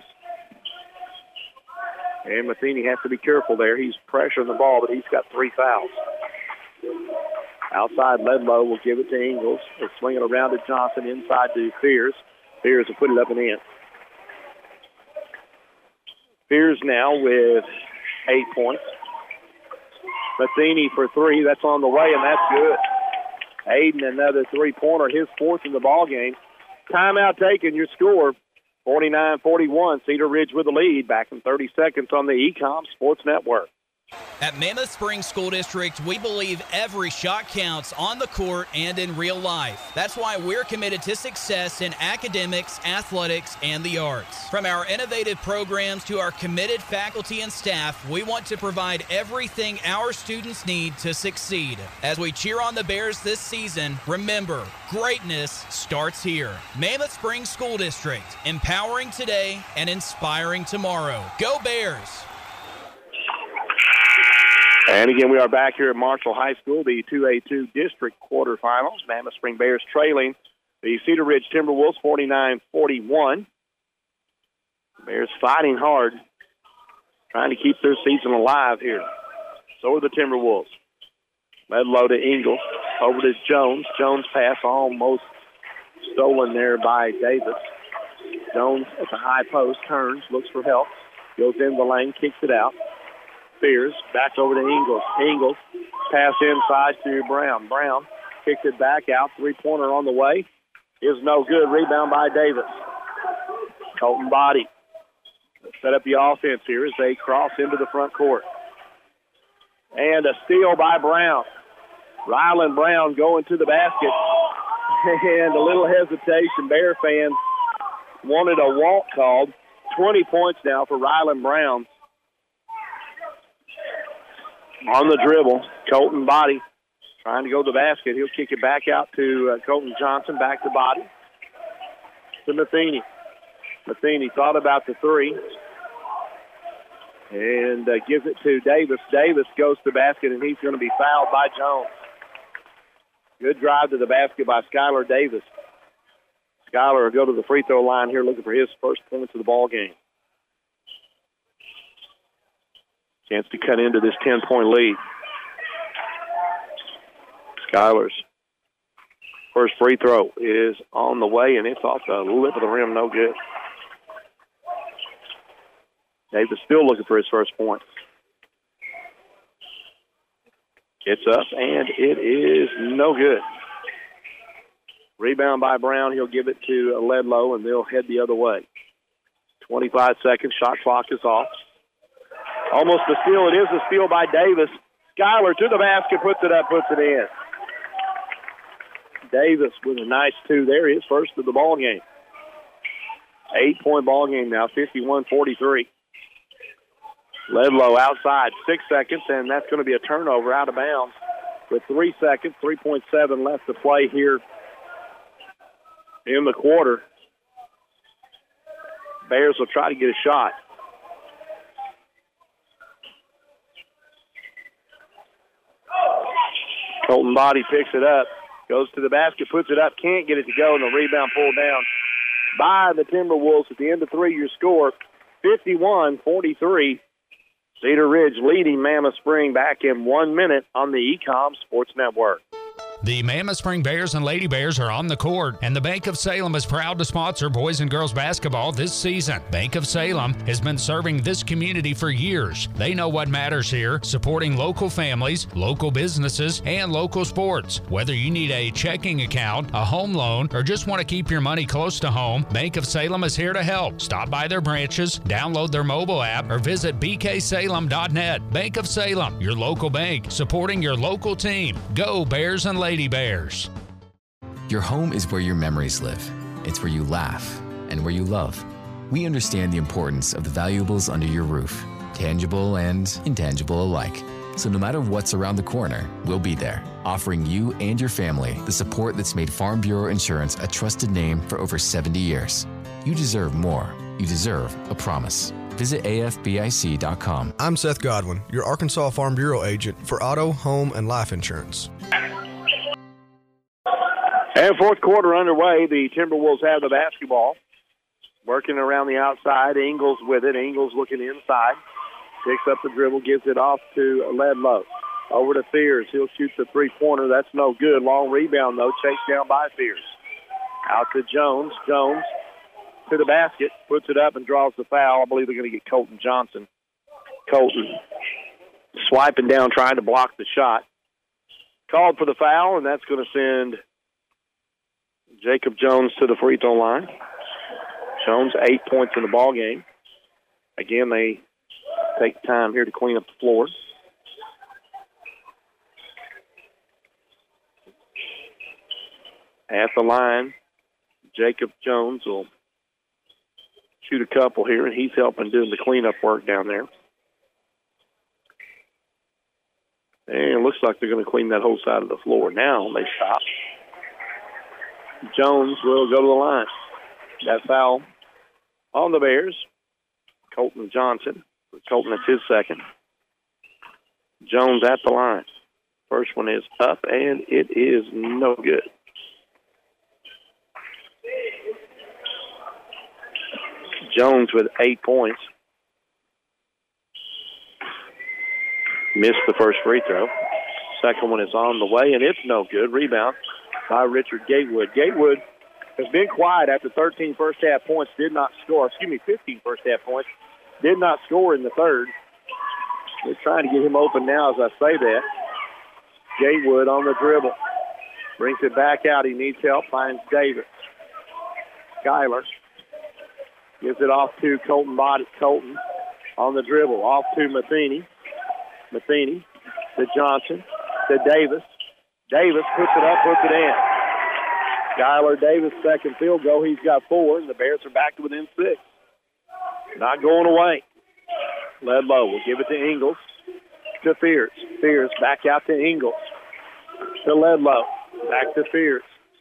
And Matheny has to be careful there. He's pressuring the ball, but he's got three fouls. Outside, Ledlow will give it to Ingles. They'll swing it around to Johnson, inside to Fears. Fears will put it up and in. Fears now with eight points. Matheny for three. That's on the way, and that's good. Aiden, another three-pointer, his fourth in the ball game. Timeout taken, your score, forty-nine forty-one. Cedar Ridge with the lead. Back in thirty seconds on the E COM Sports Network. At Mammoth Springs School District, we believe every shot counts on the court and in real life. That's why we're committed to success in academics, athletics, and the arts. From our innovative programs to our committed faculty and staff, we want to provide everything our students need to succeed. As we cheer on the Bears this season, remember, greatness starts here. Mammoth Springs School District, empowering today and inspiring tomorrow. Go Bears! And again, we are back here at Marshall High School, the two A two district quarterfinals. Mammoth Spring Bears trailing the Cedar Ridge Timberwolves forty-nine forty-one. Bears fighting hard, trying to keep their season alive here. So are the Timberwolves. Ledlow to Ingles, over to Jones. Jones pass almost stolen there by Davis. Jones at the high post, turns, looks for help, goes in the lane, kicks it out. Fears back over to Ingles. Ingles pass inside to Brown. Brown kicks it back out. Three-pointer on the way. Is no good. Rebound by Davis. Colton Body set up the offense here as they cross into the front court. And a steal by Brown. Rylan Brown going to the basket. And a little hesitation. Bear fans wanted a walk called. twenty points now for Rylan Brown. On the dribble, Colton Body trying to go to the basket. He'll kick it back out to uh, Colton Johnson, back to Body. To Matheny. Matheny thought about the three. And uh, gives it to Davis. Davis goes to the basket, and he's going to be fouled by Jones. Good drive to the basket by Skylar Davis. Skylar will go to the free throw line here looking for his first points of the ball game. Chance to cut into this ten-point lead. Skylar's first free throw is on the way, and it's off the lip of the rim, no good. Davis still looking for his first point. It's up, and it is no good. Rebound by Brown. He'll give it to Ledlow, and they'll head the other way. twenty-five seconds. Shot clock is off. Almost a steal. It is a steal by Davis. Skylar to the basket, puts it up, puts it in. Davis with a nice two there, his first of the ball game. Eight-point ball game now, fifty-one forty-three. Ledlow outside, six seconds, and that's going to be a turnover out of bounds. with three seconds, three point seven left to play here in the quarter. Bears will try to get a shot. Colton Body picks it up, goes to the basket, puts it up, can't get it to go, and the rebound pulled down by the Timberwolves. At the end of three, your score, fifty-one forty-three. Cedar Ridge leading Mammoth Spring back in one minute on the E COM Sports Network. The Mammoth Spring Bears and Lady Bears are on the court, and the Bank of Salem is proud to sponsor boys and girls basketball this season. Bank of Salem has been serving this community for years. They know what matters here, supporting local families, local businesses, and local sports. Whether you need a checking account, a home loan, or just want to keep your money close to home, Bank of Salem is here to help. Stop by their branches, download their mobile app, or visit b k salem dot net. Bank of Salem, your local bank, supporting your local team. Go Bears and Lady Bears. Your home is where your memories live. It's where you laugh and where you love. We understand the importance of the valuables under your roof, tangible and intangible alike. So no matter what's around the corner, we'll be there, offering you and your family the support that's made Farm Bureau Insurance a trusted name for over seventy years. You deserve more. You deserve a promise. Visit A F B I C dot com. I'm Seth Godwin, your Arkansas Farm Bureau agent for auto, home, and life insurance. And fourth quarter underway. The Timberwolves have the basketball. Working around the outside. Ingles with it. Ingles looking inside. Picks up the dribble, gives it off to Ledlow. Over to Fears. He'll shoot the three-pointer. That's no good. Long rebound, though. Chased down by Fears. Out to Jones. Jones to the basket. Puts it up and draws the foul. I believe they're going to get Colton Johnson. Colton swiping down, trying to block the shot. Called for the foul, and that's going to send Jacob Jones to the free throw line. Jones, eight points in the ball game. Again, they take time here to clean up the floor. At the line, Jacob Jones will shoot a couple here, and he's helping doing the cleanup work down there. And it looks like they're going to clean that whole side of the floor. Now they stop. Jones will go to the line. That foul on the Bears. Colton Johnson. Colton, it's his second. Jones at the line. First one is up, and it is no good. Jones with eight points. Missed the first free throw. Second one is on the way, and it's no good. Rebound by Richard Gatewood. Gatewood has been quiet after thirteen first-half points, did not score. Excuse me, fifteen first-half points, did not score in the third. They're trying to get him open now as I say that. Gatewood on the dribble. Brings it back out. He needs help. Finds Davis. Skyler gives it off to Colton Body. Colton on the dribble. Off to Matheny. Matheny to Johnson to Davis. Davis puts it up, puts it in. Skyler Davis, second field goal. He's got four, and the Bears are back to within six. Not going away. Ledlow will give it to Ingles. To Fears. Fears back out to Ingles. To Ledlow. Back to Fears.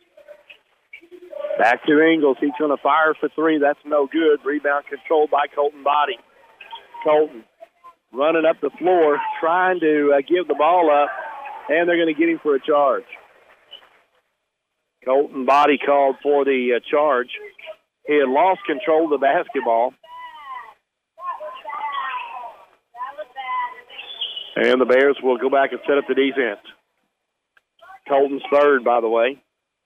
Back to Ingles. He's going to fire for three. That's no good. Rebound controlled by Colton Body. Colton running up the floor, trying to uh, give the ball up, and they're going to get him for a charge. Colton Body called for the uh, charge. He had lost control of the basketball. And the Bears will go back and set up the defense. Colton's third, by the way.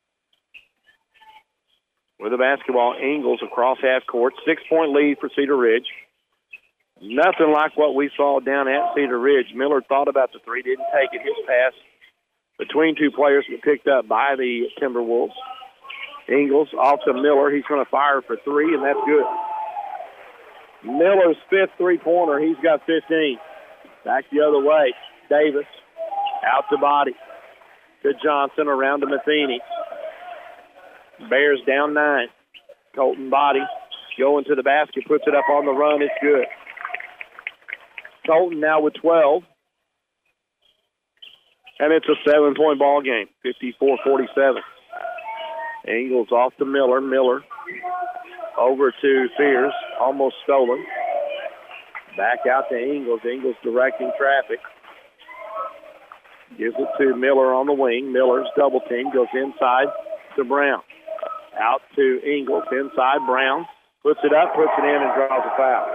With the basketball, Ingles across half court. Six-point lead for Cedar Ridge. Nothing like what we saw down at Cedar Ridge. Miller thought about the three, didn't take it. His pass between two players was picked up by the Timberwolves. Ingles off to Miller. He's going to fire for three, and that's good. Miller's fifth three-pointer. He's got fifteen. Back the other way. Davis out to Body. To Johnson, around to Matheny. Bears down nine. Colton Body going to the basket, puts it up on the run. It's good. Colton now with twelve. And it's a seven-point ball game, fifty-four forty-seven. Ingles off to Miller. Miller over to Fears, almost stolen. Back out to Ingles. Ingles directing traffic. Gives it to Miller on the wing. Miller's double team, goes inside to Brown. Out to Ingles, inside Brown. Puts it up, puts it in, and draws a foul.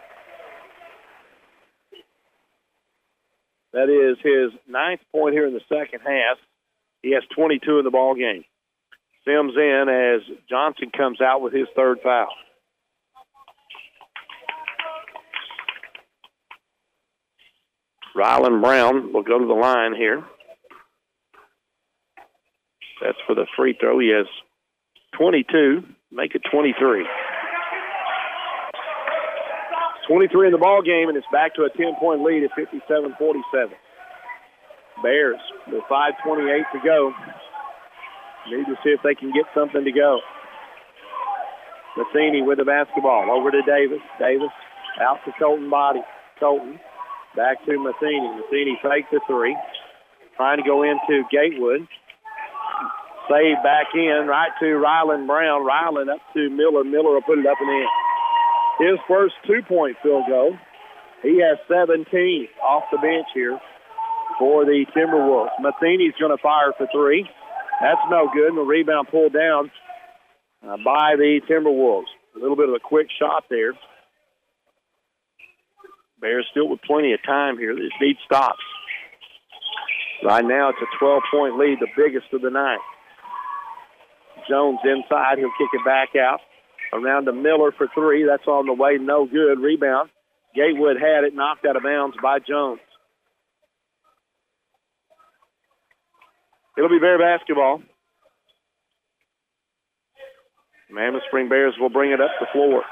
That is his ninth point here in the second half. He has twenty-two in the ball game. Sims in as Johnson comes out with his third foul. Rylan Brown will go to the line here. That's for the free throw. He has twenty-two, make it twenty-three. twenty-three in the ball game, and it's back to a ten-point lead at fifty-seven forty-seven. Bears with five twenty-eight to go. Need to see if they can get something to go. Matheny with the basketball. Over to Davis. Davis out to Colton Body. Colton back to Matheny. Matheny fakes the three. Trying to go into Gatewood. Save back in right to Rylan Brown. Rylan up to Miller. Miller will put it up and in. His first two-point field goal. He has seventeen off the bench here for the Timberwolves. Matheny's going to fire for three. That's no good. And the rebound pulled down uh, by the Timberwolves. A little bit of a quick shot there. Bears still with plenty of time here. This need stops. Right now it's a twelve-point lead, the biggest of the night. Jones inside. He'll kick it back out. Around to Miller for three. That's on the way. No good. Rebound. Gatewood had it. Knocked out of bounds by Jones. It'll be Bear basketball. Mammoth Spring Bears will bring it up the floor.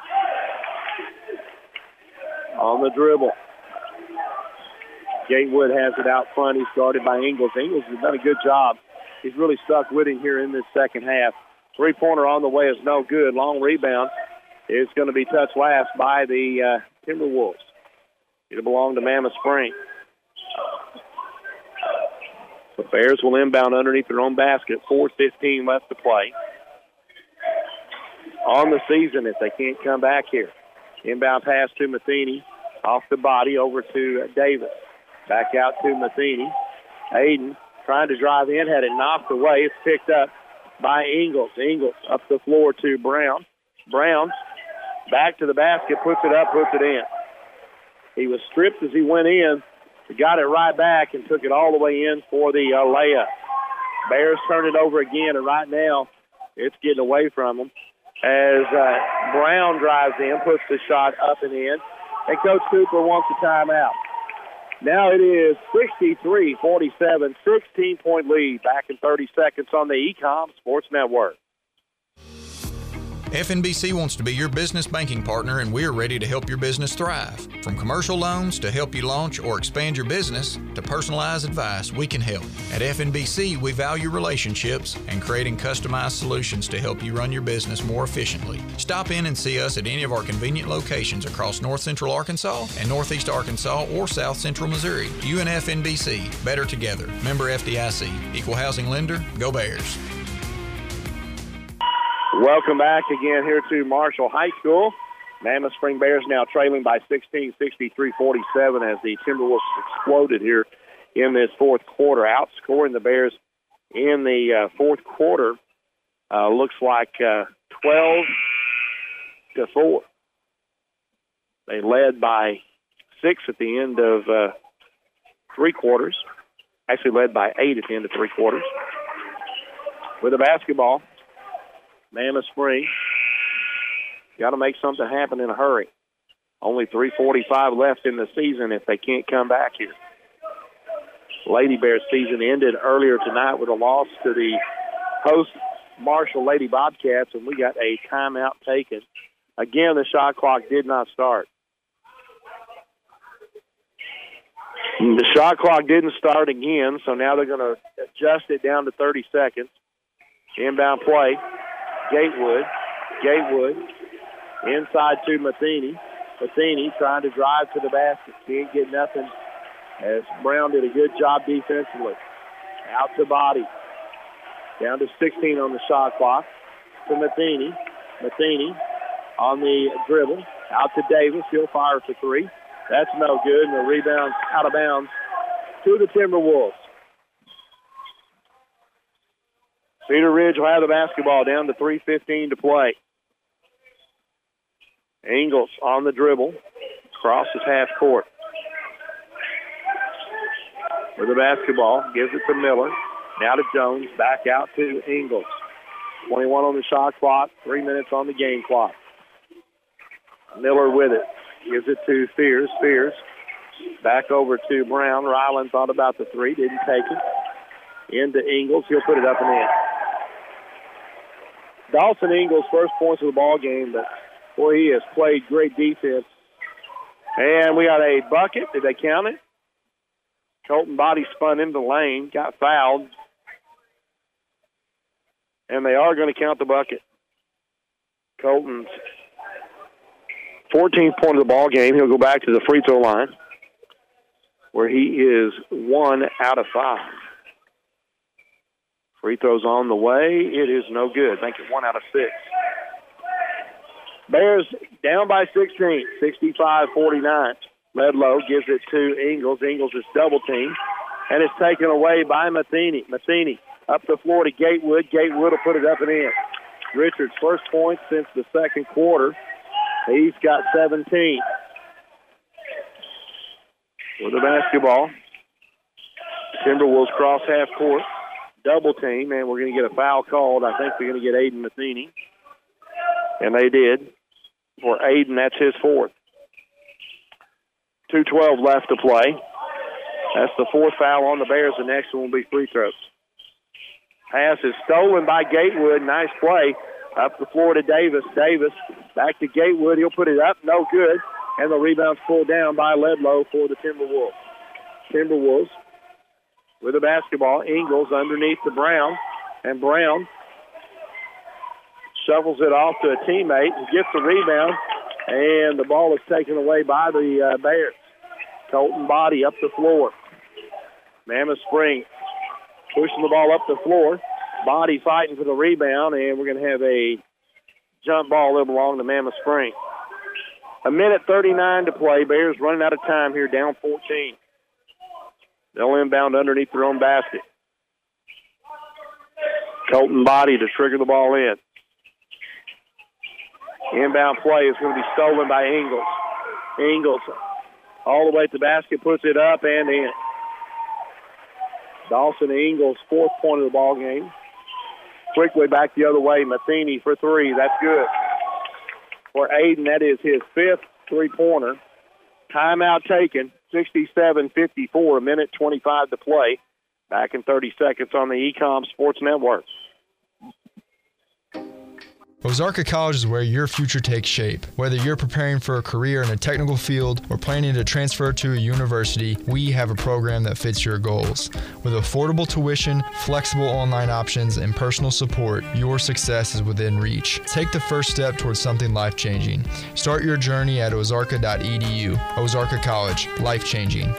On the dribble. Gatewood has it out front. He's guarded by Ingles. Ingles has done a good job. He's really stuck with him here in this second half. Three-pointer on the way is no good. Long rebound is going to be touched last by the uh, Timberwolves. It'll belong to Mammoth Spring. The Bears will inbound underneath their own basket. four fifteen left to play. On the season if they can't come back here. Inbound pass to Matheny. Off the body over to Davis. Back out to Matheny. Aiden trying to drive in. Had it knocked away. It's picked up by Ingles. Ingles up the floor to Brown. Brown back to the basket. Puts it up. Puts it in. He was stripped as he went in. He got it right back and took it all the way in for the uh, layup. Bears turn it over again, and right now it's getting away from them as uh, Brown drives in, puts the shot up and in, and Coach Cooper wants a timeout. Now it is sixty-three forty-seven, sixteen-point lead. Back in thirty seconds on the E-Com Sports Network. F N B C wants to be your business banking partner, and we're ready to help your business thrive. From commercial loans to help you launch or expand your business to personalized advice, we can help. At F N B C, we value relationships and creating customized solutions to help you run your business more efficiently. Stop in and see us at any of our convenient locations across North Central Arkansas and Northeast Arkansas or South Central Missouri. You and F N B C, better together. Member F D I C. Equal housing lender. Go Bears. Welcome back again here to Marshall High School. Mammoth Spring Bears now trailing by sixteen, sixty-three forty-seven as the Timberwolves exploded here in this fourth quarter, outscoring the Bears in the uh, fourth quarter. Uh, looks like uh, twelve to four. They led by six at the end of uh, three quarters. Actually led by eight at the end of three quarters. With the basketball, Mammoth Spring got to make something happen in a hurry. Only three forty-five left in the season if they can't come back here. Lady Bears season ended earlier tonight with a loss to the host Marshall Lady Bobcats, and we got a timeout taken. Again, the shot clock did not start. The shot clock didn't start again, so now they're going to adjust it down to thirty seconds. Inbound play. Gatewood. Gatewood inside to Matheny. Matheny trying to drive to the basket. Can't get nothing as Brown did a good job defensively. Out to Body. Down to sixteen on the shot clock. To Matheny. Matheny on the dribble. Out to Davis. He'll fire for three. That's no good. And the rebound out of bounds to the Timberwolves. Cedar Ridge will have the basketball down to three fifteen to play. Ingles on the dribble. Crosses half court. With the basketball. Gives it to Miller. Now to Jones. Back out to Ingles. twenty-one on the shot clock. Three minutes on the game clock. Miller with it. Gives it to Fears. Fears. Back over to Brown. Ryland thought about the three. Didn't take it. Into Ingles. He'll put it up and in. Dawson Ingles' first points of the ball game, but boy, he has played great defense. And we got a bucket. Did they count it? Colton Body spun into the lane, got fouled. And they are going to count the bucket. Colton's fourteenth point of the ball game. He'll go back to the free throw line, where he is one out of five. Free throws on the way. It is no good. Make it one out of six. Bears down by sixteen, sixty-five forty-nine. Ledlow gives it to Ingles. Ingles is double teamed, and it's taken away by Matheny. Matheny up the floor to Gatewood. Gatewood will put it up and in. Richards' first point since the second quarter. He's got seventeen. With the basketball, Timberwolves cross half court. Double team, and we're going to get a foul called. I think they're going to get Aiden Matheny. And they did. For Aiden, that's his fourth. two twelve left to play. That's the fourth foul on the Bears. The next one will be free throws. Pass is stolen by Gatewood. Nice play. Up the floor to Davis. Davis back to Gatewood. He'll put it up. No good. And the rebound's pulled down by Ledlow for the Timberwolves. Timberwolves with the basketball. Ingles underneath to Brown. And Brown shovels it off to a teammate and gets the rebound. And the ball is taken away by the uh, Bears. Colton Body up the floor. Mammoth Spring pushing the ball up the floor. Body fighting for the rebound, and we're going to have a jump ball that belong to Mammoth Spring. A minute thirty-nine to play. Bears running out of time here, down fourteen. They'll inbound underneath their own basket. Colton Body to trigger the ball in. Inbound play is going to be stolen by Ingles. Ingles all the way to the basket, puts it up and in. Dawson Ingles' fourth point of the ball game. Quickly back the other way. Matheny for three. That's good. For Aiden, that is his fifth three-pointer. Timeout taken. sixty-seven fifty-four, a minute twenty-five to play. Back in thirty seconds on the E COM Sports Network. Ozarka College is where your future takes shape. Whether you're preparing for a career in a technical field or planning to transfer to a university, we have a program that fits your goals. With affordable tuition, flexible online options, and personal support, your success is within reach. Take the first step towards something life-changing. Start your journey at ozarka dot e d u. Ozarka College, life-changing.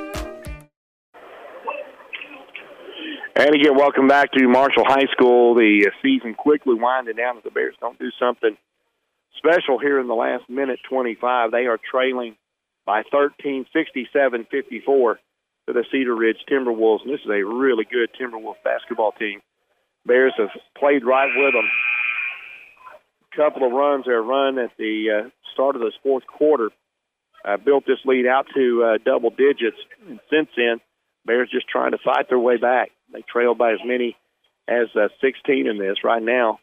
And again, welcome back to Marshall High School. The season quickly winding down as the Bears don't do something special here in the last minute twenty-five. They are trailing by thirteen, sixty-seven fifty-four to the Cedar Ridge Timberwolves. And this is a really good Timberwolves basketball team. Bears have played right with them. A couple of runs they run at the uh, start of this fourth quarter uh, built this lead out to uh, double digits. And since then, Bears just trying to fight their way back. They trailed by as many as uh, sixteen in this. Right now,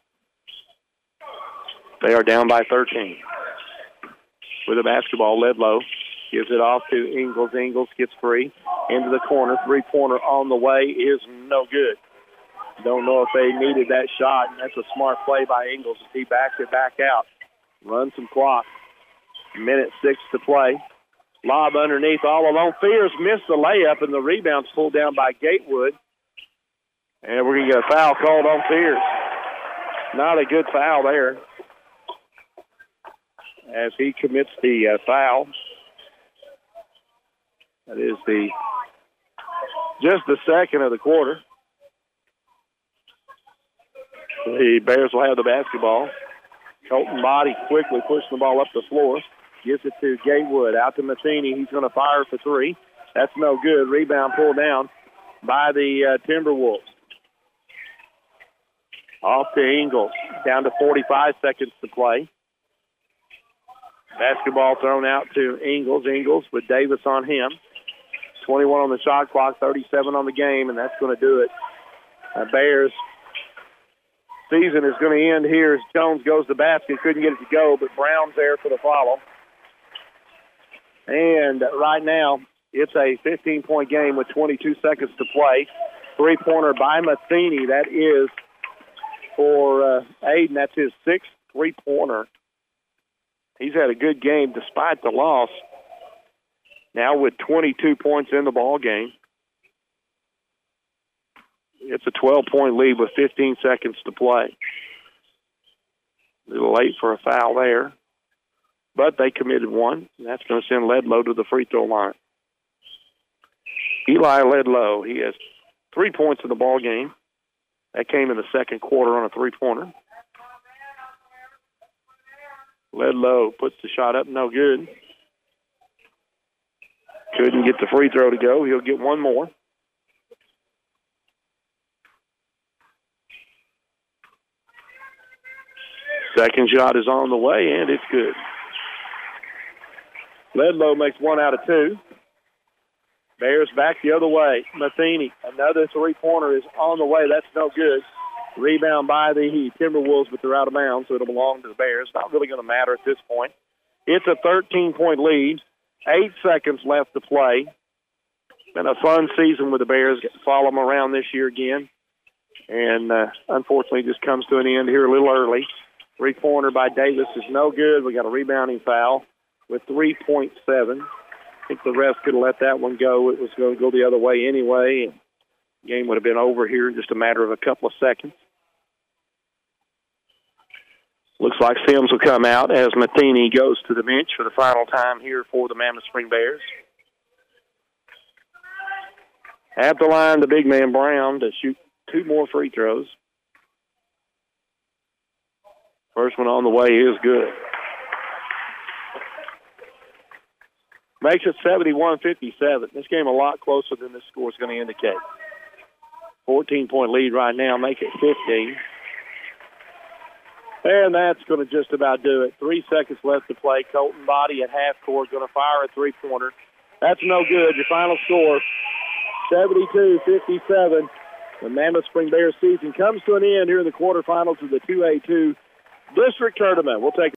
they are down by thirteen. With the basketball, Ledlow gives it off to Ingles. Ingles gets free into the corner. Three-pointer on the way is no good. Don't know if they needed that shot, and that's a smart play by Ingles as he backs it back out. Run some clock. Minute six to play. Lob underneath all alone. Fears missed the layup, and the rebound's pulled down by Gatewood. And we're going to get a foul called on Fears. Not a good foul there as he commits the uh, foul. That is the just the second of the quarter. The Bears will have the basketball. Colton Body quickly pushing the ball up the floor. Gives it to Gatewood. Out to Matheny. He's going to fire for three. That's no good. Rebound pulled down by the uh, Timberwolves. Off to Ingles. Down to forty-five seconds to play. Basketball thrown out to Ingles. Ingles with Davis on him. twenty-one on the shot clock, thirty-seven on the game, and that's going to do it. Uh, Bears season is going to end here as Jones goes to basket. Couldn't get it to go, but Brown's there for the follow. And right now, it's a fifteen-point game with twenty-two seconds to play. Three-pointer by Matheny. That is for uh, Aiden. That's his sixth three-pointer. He's had a good game despite the loss. Now with twenty-two points in the ball game. It's a twelve-point lead with fifteen seconds to play. A little late for a foul there. But they committed one. And that's going to send Ledlow to the free throw line. Eli Ledlow, he has three points in the ball game. That came in the second quarter on a three-pointer. Ledlow puts the shot up, no good. Couldn't get the free throw to go. He'll get one more. Second shot is on the way, and it's good. Ledlow makes one out of two. Bears back the other way. Matheny, another three-pointer is on the way. That's no good. Rebound by the Timberwolves, but they're out of bounds, so it'll belong to the Bears. Not really going to matter at this point. It's a thirteen-point lead. Eight seconds left to play. Been a fun season with the Bears. Follow them around this year again. And uh, unfortunately, just comes to an end here a little early. Three-pointer by Davis is no good. We got a rebounding foul with three point seven. I think the refs could have let that one go. It was going to go the other way anyway. The game would have been over here in just a matter of a couple of seconds. Looks like Sims will come out as Matheny goes to the bench for the final time here for the Mammoth Spring Bears. At the line, the big man Brown to shoot two more free throws. First one on the way is good. Makes it seventy-one fifty-seven. This game a lot closer than this score is going to indicate. fourteen-point lead right now, make it fifteen. And that's going to just about do it. Three seconds left to play. Colton Body at half court going to fire a three-pointer. That's no good. Your final score, seventy-two fifty-seven. The Mammoth Spring Bears season comes to an end here in the quarterfinals of the two A two District Tournament. We'll take